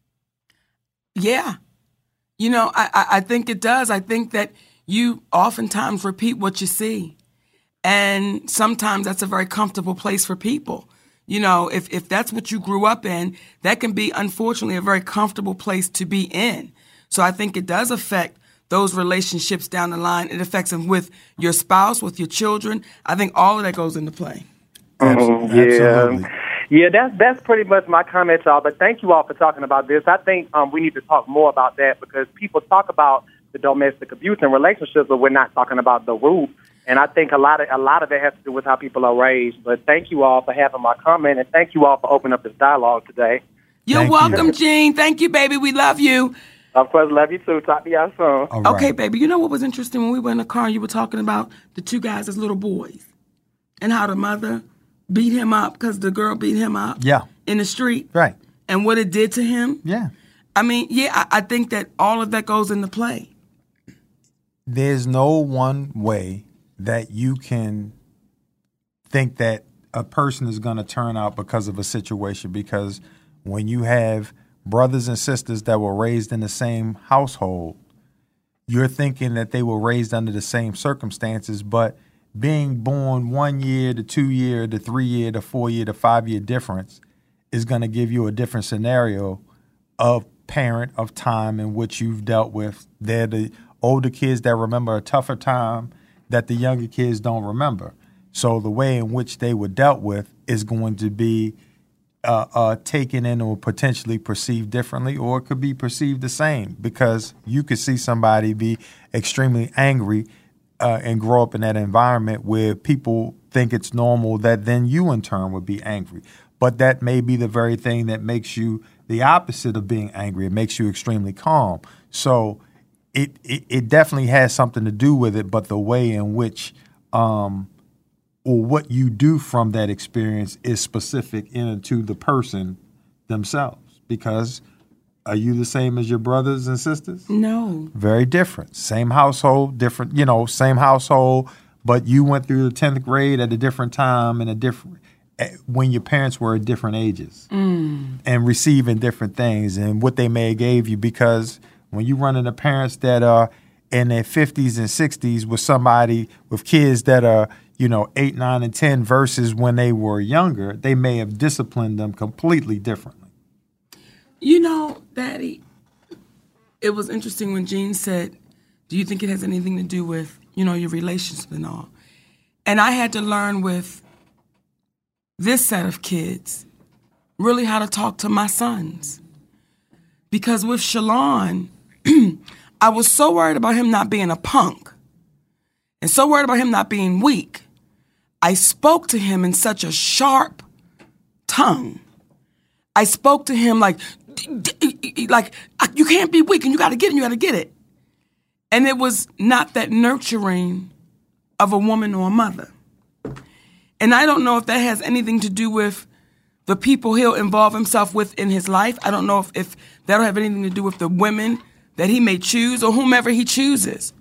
Yeah. You know, I think it does. I think that you oftentimes repeat what you see. And sometimes that's a very comfortable place for people. You know, if that's what you grew up in, that can be, unfortunately, a very comfortable place to be in. So I think it does affect those relationships down the line. It affects them with your spouse, with your children. I think all of that goes into play. Absolutely. Yeah, that's pretty much my comment, y'all. But thank you all for talking about this. I think we need to talk more about that, because people talk about the domestic abuse in relationships, but we're not talking about the root. And I think a lot of it has to do with how people are raised. But thank you all for having my comment, and thank you all for opening up this dialogue today. You're welcome, Gene. Thank you, baby. We love you. Of course, love you too. Talk to y'all soon. Okay, baby. You know what was interesting when we were in the car and you were talking about the two guys as little boys and how the mother beat him up because the girl beat him up in the street. Right. And what it did to him. Yeah. I mean, I think that all of that goes into play. There's no one way that you can think that a person is going to turn out because of a situation, because when you have brothers and sisters that were raised in the same household, you're thinking that they were raised under the same circumstances, but being born 1 year to 2 year to 3 year to 4 year to 5 year difference is going to give you a different scenario of parent, of time in which you've dealt with. They're the older kids that remember a tougher time that the younger kids don't remember. So the way in which they were dealt with is going to be taken in or potentially perceived differently, or it could be perceived the same, because you could see somebody be extremely angry and grow up in that environment where people think it's normal, that then you in turn would be angry. But that may be the very thing that makes you the opposite of being angry. It makes you extremely calm. So it definitely has something to do with it, but the way in which or what you do from that experience is specific into the person themselves. Because are you the same as your brothers and sisters? No. Very different. Same household, different, same household, but you went through the 10th grade at a different time and when your parents were at different ages and receiving different things and what they may have gave you. Because when you run into parents that are in their 50s and 60s with somebody with kids that are, 8, 9, and 10 versus when they were younger, they may have disciplined them completely differently. Daddy, it was interesting when Gene said, do you think it has anything to do with, your relationship and all? And I had to learn with this set of kids really how to talk to my sons. Because with Shalon, I was so worried about him not being a punk and so worried about him not being weak. I spoke to him in such a sharp tongue. I spoke to him like, you can't be weak and you got to get it, you got to get it. And it was not that nurturing of a woman or a mother. And I don't know if that has anything to do with the people he'll involve himself with in his life. I don't know if that'll have anything to do with the women that he may choose or whomever he chooses.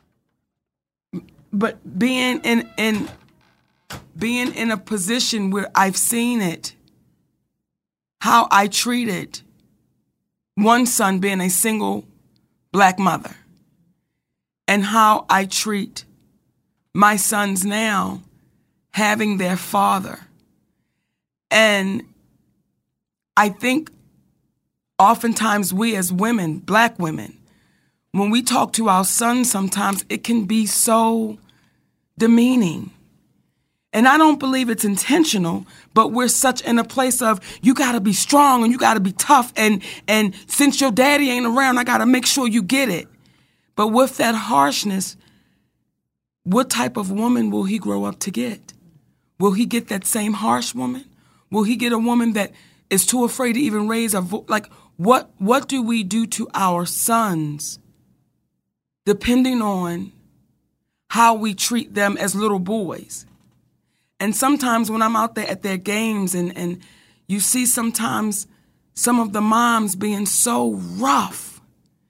But being in a position where I've seen it, how I treated one son being a single black mother, and how I treat my sons now having their father. And I think oftentimes we as women, black women, when we talk to our sons sometimes, it can be so demeaning. And I don't believe it's intentional, but we're such in a place of, you got to be strong and you got to be tough. And since your daddy ain't around, I got to make sure you get it. But with that harshness, what type of woman will he grow up to get? Will he get that same harsh woman? Will he get a woman that is too afraid to even raise a voice? Like, what do we do to our sons depending on how we treat them as little boys? And sometimes when I'm out there at their games and you see sometimes some of the moms being so rough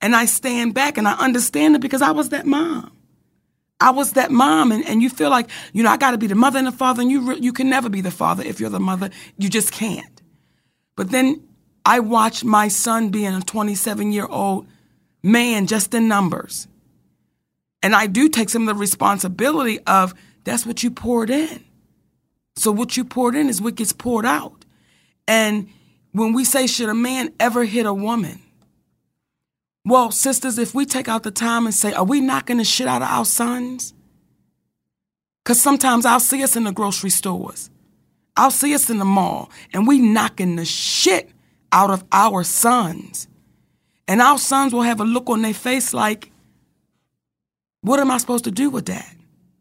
And I stand back and I understand it because I was that mom. I was that mom, and you feel like, I got to be the mother and the father, and you can never be the father if you're the mother. You just can't. But then I watched my son being a 27-year-old man just in numbers. And I do take some of the responsibility of that's what you poured in. So what you poured in is what gets poured out. And when we say, should a man ever hit a woman? Well, sisters, if we take out the time and say, are we knocking the shit out of our sons? Because sometimes I'll see us in the grocery stores. I'll see us in the mall, and we knocking the shit out of our sons. And our sons will have a look on their face like, what am I supposed to do with that?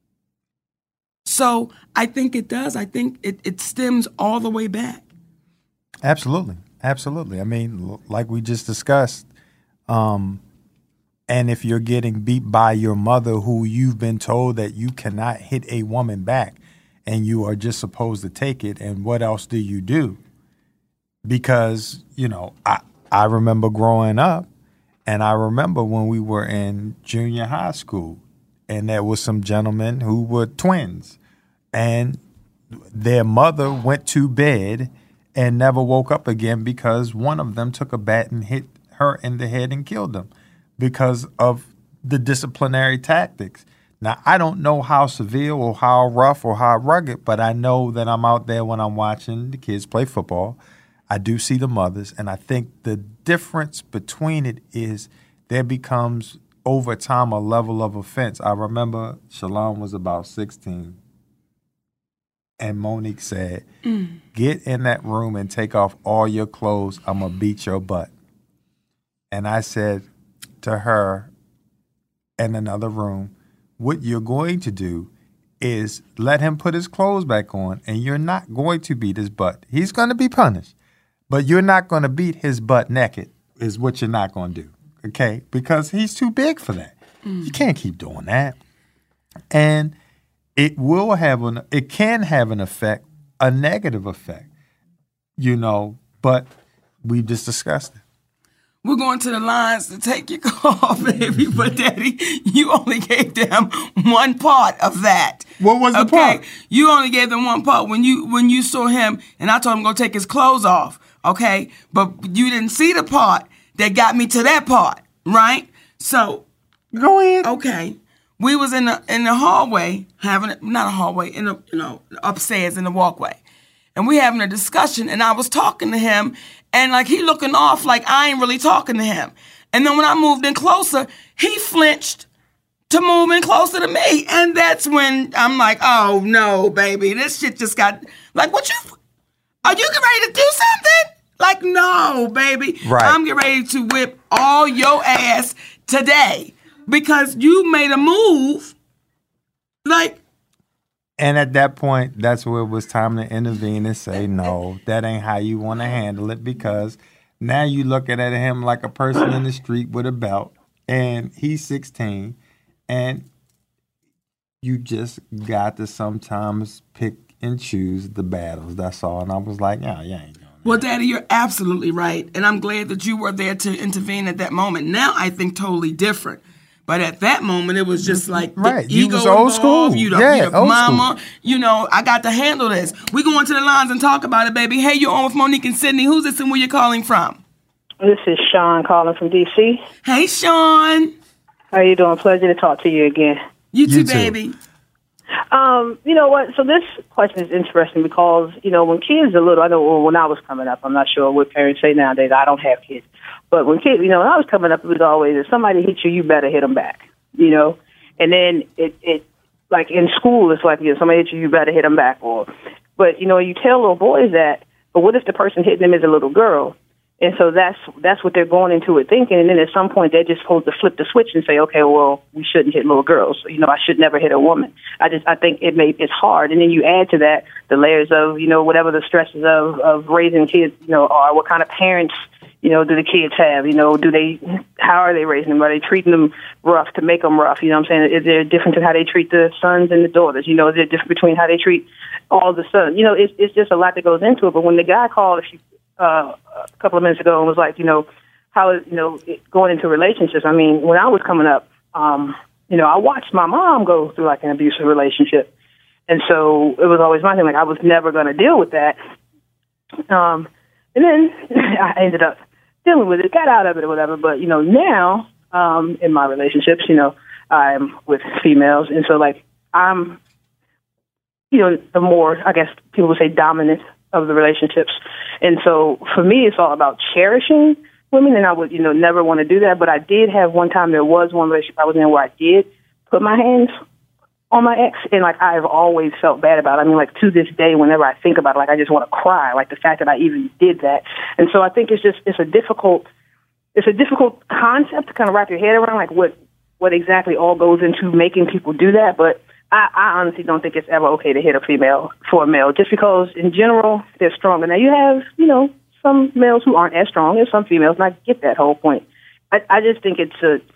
So I think it does. I think it stems all the way back. Absolutely. Absolutely. I mean, like we just discussed, and if you're getting beat by your mother who you've been told that you cannot hit a woman back and you are just supposed to take it, and what else do you do? Because, I remember growing up, and I remember when we were in junior high school, and there was some gentlemen who were twins, and their mother went to bed and never woke up again because one of them took a bat and hit her in the head and killed them because of the disciplinary tactics. Now, I don't know how severe or how rough or how rugged, but I know that I'm out there when I'm watching the kids play football. I do see the mothers, and I think the difference between it is there becomes, over time, a level of offense. I remember Shalom was about 16, and Monique said, get in that room and take off all your clothes. I'm going to beat your butt. And I said to her in another room, what you're going to do is let him put his clothes back on, and you're not going to beat his butt. He's going to be punished. But you're not going to beat his butt naked is what you're not going to do, okay? Because he's too big for that. You can't keep doing that. And it can have an effect, a negative effect, but we just discussed it. We're going to the lines to take your call, baby. But, Daddy, you only gave them one part of that. What was the part? You only gave them one part when you saw him, and I told him to go take his clothes off, okay? But you didn't see the part that got me to that part, right? So go ahead. Okay. We was in the hallway upstairs in the walkway. And we having a discussion, and I was talking to him, and like he looking off like I ain't really talking to him. And then when I moved in closer, he flinched to move in closer to me. And that's when I'm like, oh no, baby, this shit just got, like, are you getting ready to do something? Like, no, baby. Right. I'm getting ready to whip all your ass today because you made a move. Like, and at that point, that's where it was time to intervene and say, no, that ain't how you want to handle it, because now you looking at him like a person in the street with a belt, and he's 16, and you just got to sometimes pick and choose the battles. That's all. And I was like, yeah, you ain't doing that. Well, Daddy, you're absolutely right, and I'm glad that you were there to intervene at that moment. Now I think totally different. But at that moment, it was just like right. The ego was old involved, school. You Yeah, the old mama. school. I got to handle this. We go into the lines and talk about it, baby. Hey, you're on with Monique and Sydney. Who's this and where you calling from? This is Sean calling from D.C. Hey, Sean. How you doing? Pleasure to talk to you again. You too, baby. You know what? So this question is interesting because, when kids are little, I know when I was coming up, I'm not sure what parents say nowadays. I don't have kids. But when kids, when I was coming up, it was always, if somebody hits you, you better hit them back, And then it like in school, it's like, somebody hits you, you better hit them back. But, you tell little boys that, but what if the person hitting them is a little girl? And so that's what they're going into it thinking. And then at some point, they're just supposed to flip the switch and say, okay, well, we shouldn't hit little girls. I should never hit a woman. I think it's hard. And then you add to that the layers of, whatever the stresses of raising kids, are, what kind of parents, do the kids have, how are they raising them? Are they treating them rough to make them rough? You know what I'm saying? Is there a difference in how they treat the sons and the daughters? Is there a difference between how they treat all the sons? It's just a lot that goes into it. But when the guy called, a couple of minutes ago and was like, going into relationships. I mean, when I was coming up, I watched my mom go through like an abusive relationship. And so it was always my thing, like I was never going to deal with that. And then I ended up dealing with it, got out of it or whatever. But, now in my relationships, I'm with females. And so like I'm, the more, I guess people would say, dominant of the relationships. And so for me, it's all about cherishing women. And I would, never want to do that. But I did have one time, there was one relationship I was in where I did put my hands on my ex, and like I've always felt bad about it. I mean, like to this day, whenever I think about it, like I just want to cry, like the fact that I even did that. And so I think it's a difficult concept to kind of wrap your head around, like what exactly all goes into making people do that. But I honestly don't think it's ever okay to hit a female for a male, just because in general they're stronger. Now you have, some males who aren't as strong as some females, and I get that whole point. I just think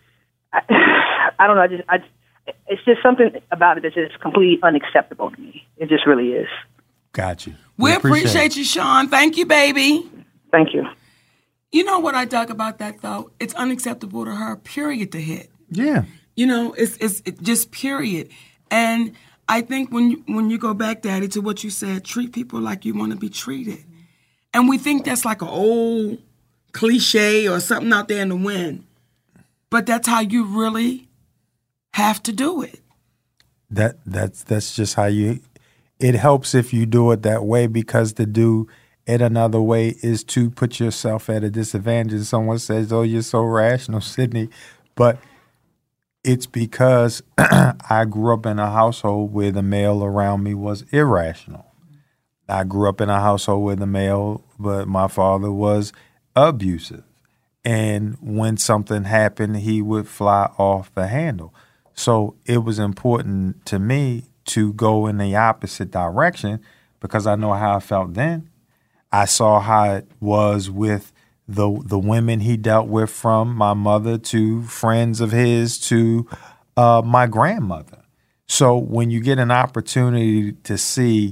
I don't know. It's just something about it that's just completely unacceptable to me. It just really is. Got you. We appreciate you, Sean. Thank you, baby. Thank you. You know what I talk about that, though? It's unacceptable to her, period, to hit. Yeah. It's just period. And I think when you go back, Daddy, to what you said, treat people like you want to be treated. And we think that's like an old cliche or something out there in the wind. But that's how you really have to do it. That's just how you. It helps if you do it that way, because to do it another way is to put yourself at a disadvantage. Someone says, "Oh, you're so rational, Sydney," but it's because I grew up in a household where the male around me was irrational. I grew up in a household where but my father was abusive, and when something happened, he would fly off the handle. So it was important to me to go in the opposite direction, because I know how I felt then. I saw how it was with the women he dealt with, from my mother to friends of his to my grandmother. So when you get an opportunity to see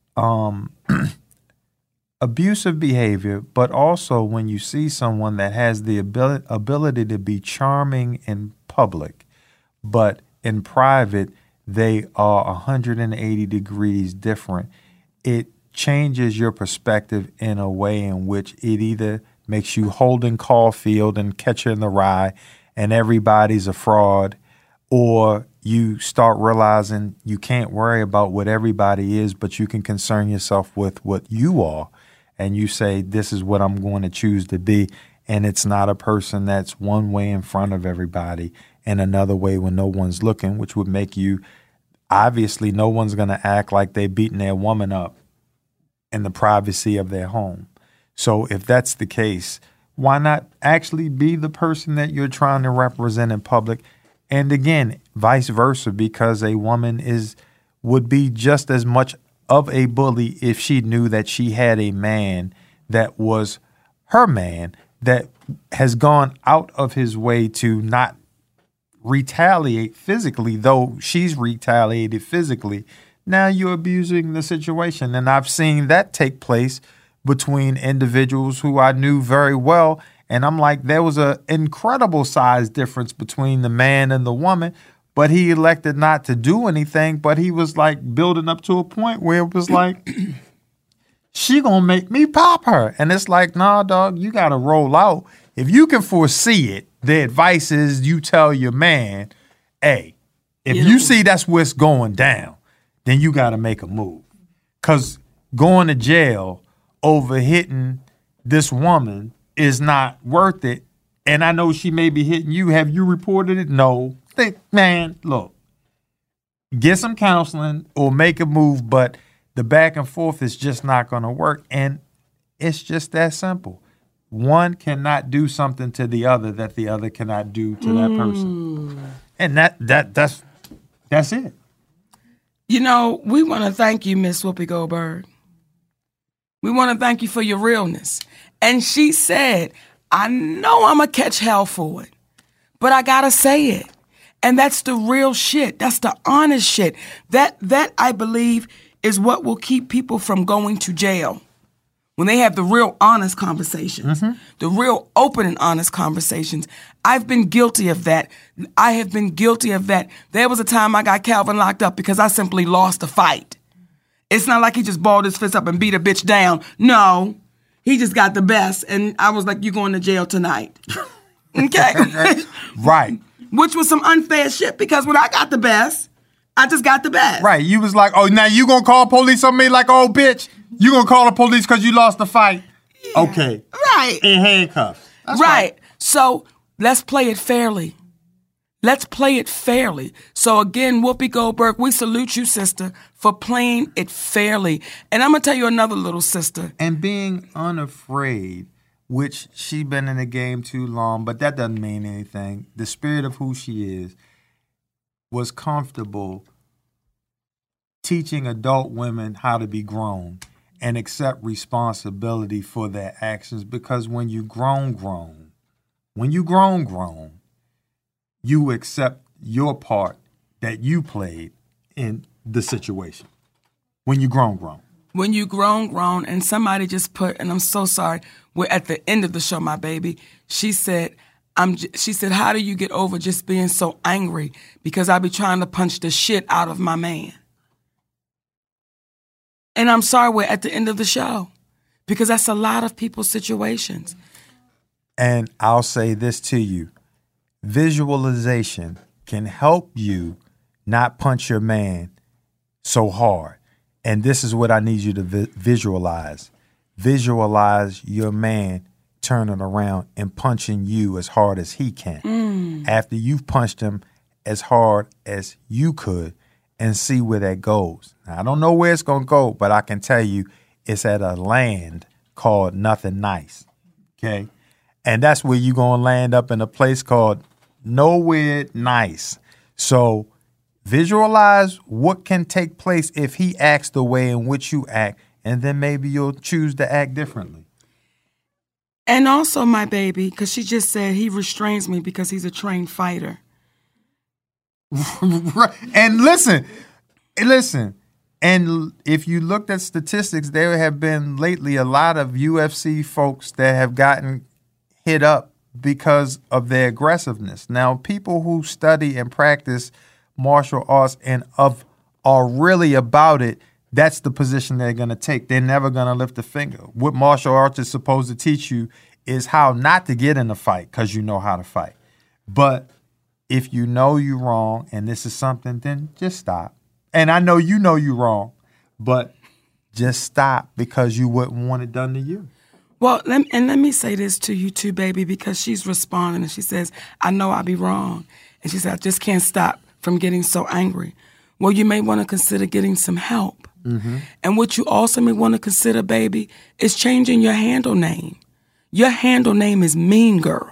abusive behavior, but also when you see someone that has the ability to be charming in public, but in private, they are 180 degrees different. It changes your perspective in a way in which it either makes you Holden Caulfield and Catcher in the Rye and everybody's a fraud, or you start realizing you can't worry about what everybody is, but you can concern yourself with what you are. And you say, this is what I'm going to choose to be. And it's not a person that's one way in front of everybody and another way when no one's looking, which would make you, obviously, no one's going to act like they're beating their woman up in the privacy of their home. So if that's the case, why not actually be the person that you're trying to represent in public? And again, vice versa, because a woman would be just as much of a bully if she knew that she had a man that was her man, that has gone out of his way to not retaliate physically, though she's retaliated physically. Now you're abusing the situation. And I've seen that take place between individuals who I knew very well. And I'm like, there was an incredible size difference between the man and the woman, but he elected not to do anything. But he was like building up to a point where it was like, she gonna make me pop her. And it's like, nah, dog, you gotta roll out. If you can foresee it, the advice is you tell your man, hey, if you see that's what's going down, then you gotta make a move. Because going to jail over hitting this woman is not worth it. And I know she may be hitting you. Have you reported it? No. Man, look, get some counseling or make a move, but the back and forth is just not going to work. And it's just that simple. One cannot do something to the other that the other cannot do to that person. And that's it. You know, we want to thank you, Miss Whoopi Goldberg. We want to thank you for your realness. And she said, I know I'm going to catch hell for it, but I got to say it. And that's the real shit. That's the honest shit. That I believe is what will keep people from going to jail. when they have the real honest conversations, the real open and honest conversations. I've been guilty of that. I have been guilty of that. There was a time I got Calvin locked up because I simply lost a fight. It's not like he just balled his fist up and beat a bitch down. No, he just got the best. And I was like, you going to jail tonight. Okay? Right. Which was some unfair shit because when I got the best, I just got the best. Right. You was like, oh, now you gonna call police on me like, oh, bitch? You gonna call the police because you lost the fight? Yeah. Okay. Right. In handcuffs. That's right. So let's play it fairly. Let's play it fairly. So again, Whoopi Goldberg, we salute you, sister, for playing it fairly. And I'm going to tell you another little sister. And being unafraid, which she been in the game too long, but that doesn't mean anything. The spirit of who she is was comfortable teaching adult women how to be grown and accept responsibility for their actions. Because when you grown, you accept your part that you played in the situation. When you grown. When you grown, and somebody just put, and I'm so sorry, we're at the end of the show, my baby. She said, how do you get over just being so angry? Because I be trying to punch the shit out of my man. And I'm sorry, we're at the end of the show. Because that's a lot of people's situations. And I'll say this to you. Visualization can help you not punch your man so hard. And this is what I need you to visualize. Visualize your man turning around and punching you as hard as he can. After you've punched him as hard as you could, and see where that goes. Now, I don't know where it's going to go, but I can tell you it's at a land called Nothing Nice. Okay? And that's where you're going to land up in a place called Nowhere Nice. So visualize what can take place if he acts the way in which you act, and then maybe you'll choose to act differently. And also, my baby, because she just said he restrains me because he's a trained fighter. And listen. And if you looked at statistics, there have been lately a lot of UFC folks that have gotten hit up because of their aggressiveness. Now, people who study and practice martial arts and are really about it, that's the position they're going to take. They're never going to lift a finger. What martial arts is supposed to teach you is how not to get in a fight because you know how to fight. But if you know you're wrong and this is something, then just stop. And I know you're wrong, but just stop because you wouldn't want it done to you. Well, let me say this to you too, baby, because she's responding and she says, I know I be wrong. And she said, I just can't stop from getting so angry. Well, you may want to consider getting some help. Mm-hmm. And what you also may want to consider, baby, is changing your handle name. Your handle name is Mean Girl.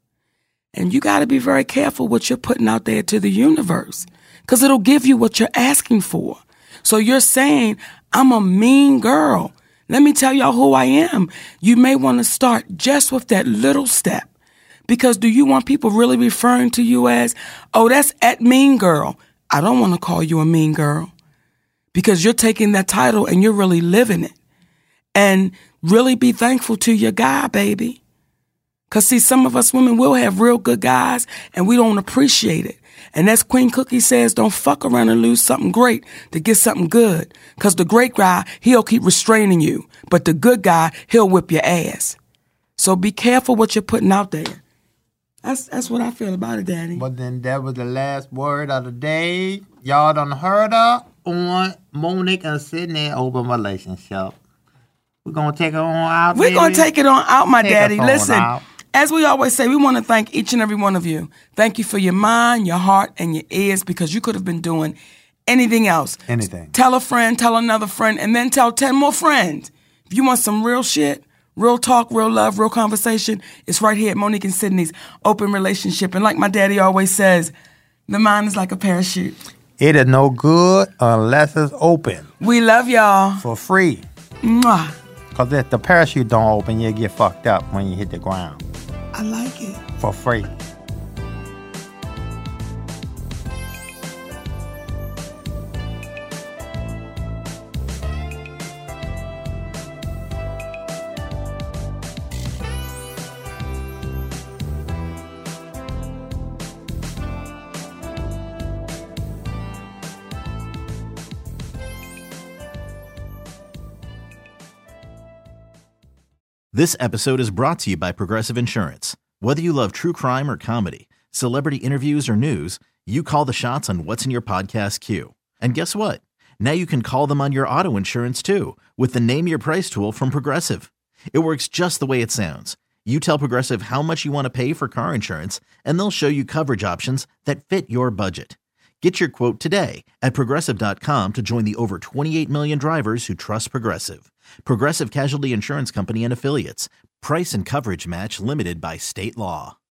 And you got to be very careful what you're putting out there to the universe because it'll give you what you're asking for. So you're saying, I'm a mean girl. Let me tell y'all who I am. You may want to start just with that little step because do you want people really referring to you as, oh, that's at Mean Girl? I don't want to call you a mean girl because you're taking that title and you're really living it. And really be thankful to your guy, baby. Because, see, some of us women will have real good guys, and we don't appreciate it. And as Queen Cookie says, don't fuck around and lose something great to get something good. Because the great guy, he'll keep restraining you. But the good guy, he'll whip your ass. So be careful what you're putting out there. That's what I feel about it, Daddy. But then that was the last word of the day. Y'all done heard her on Monique and Sydney Open Relationship. We're going to take it on out, We're going to take it on out, my daddy. Listen, out. As we always say, we want to thank each and every one of you. Thank you for your mind, your heart, and your ears because you could have been doing anything else. Anything. Tell a friend, tell another friend, and then tell 10 more friends. If you want some real shit, real talk, real love, real conversation, it's right here at Monique and Sydney's Open Relationship. And like my daddy always says, the mind is like a parachute. It is no good unless it's open. We love y'all. For free. Mwah. Because if the parachute don't open, you'll get fucked up when you hit the ground. I like it. For free. This episode is brought to you by Progressive Insurance. Whether you love true crime or comedy, celebrity interviews or news, you call the shots on what's in your podcast queue. And guess what? Now you can call them on your auto insurance too with the Name Your Price tool from Progressive. It works just the way it sounds. You tell Progressive how much you want to pay for car insurance, and they'll show you coverage options that fit your budget. Get your quote today at Progressive.com to join the over 28 million drivers who trust Progressive. Progressive Casualty Insurance Company and Affiliates. Price and coverage match limited by state law.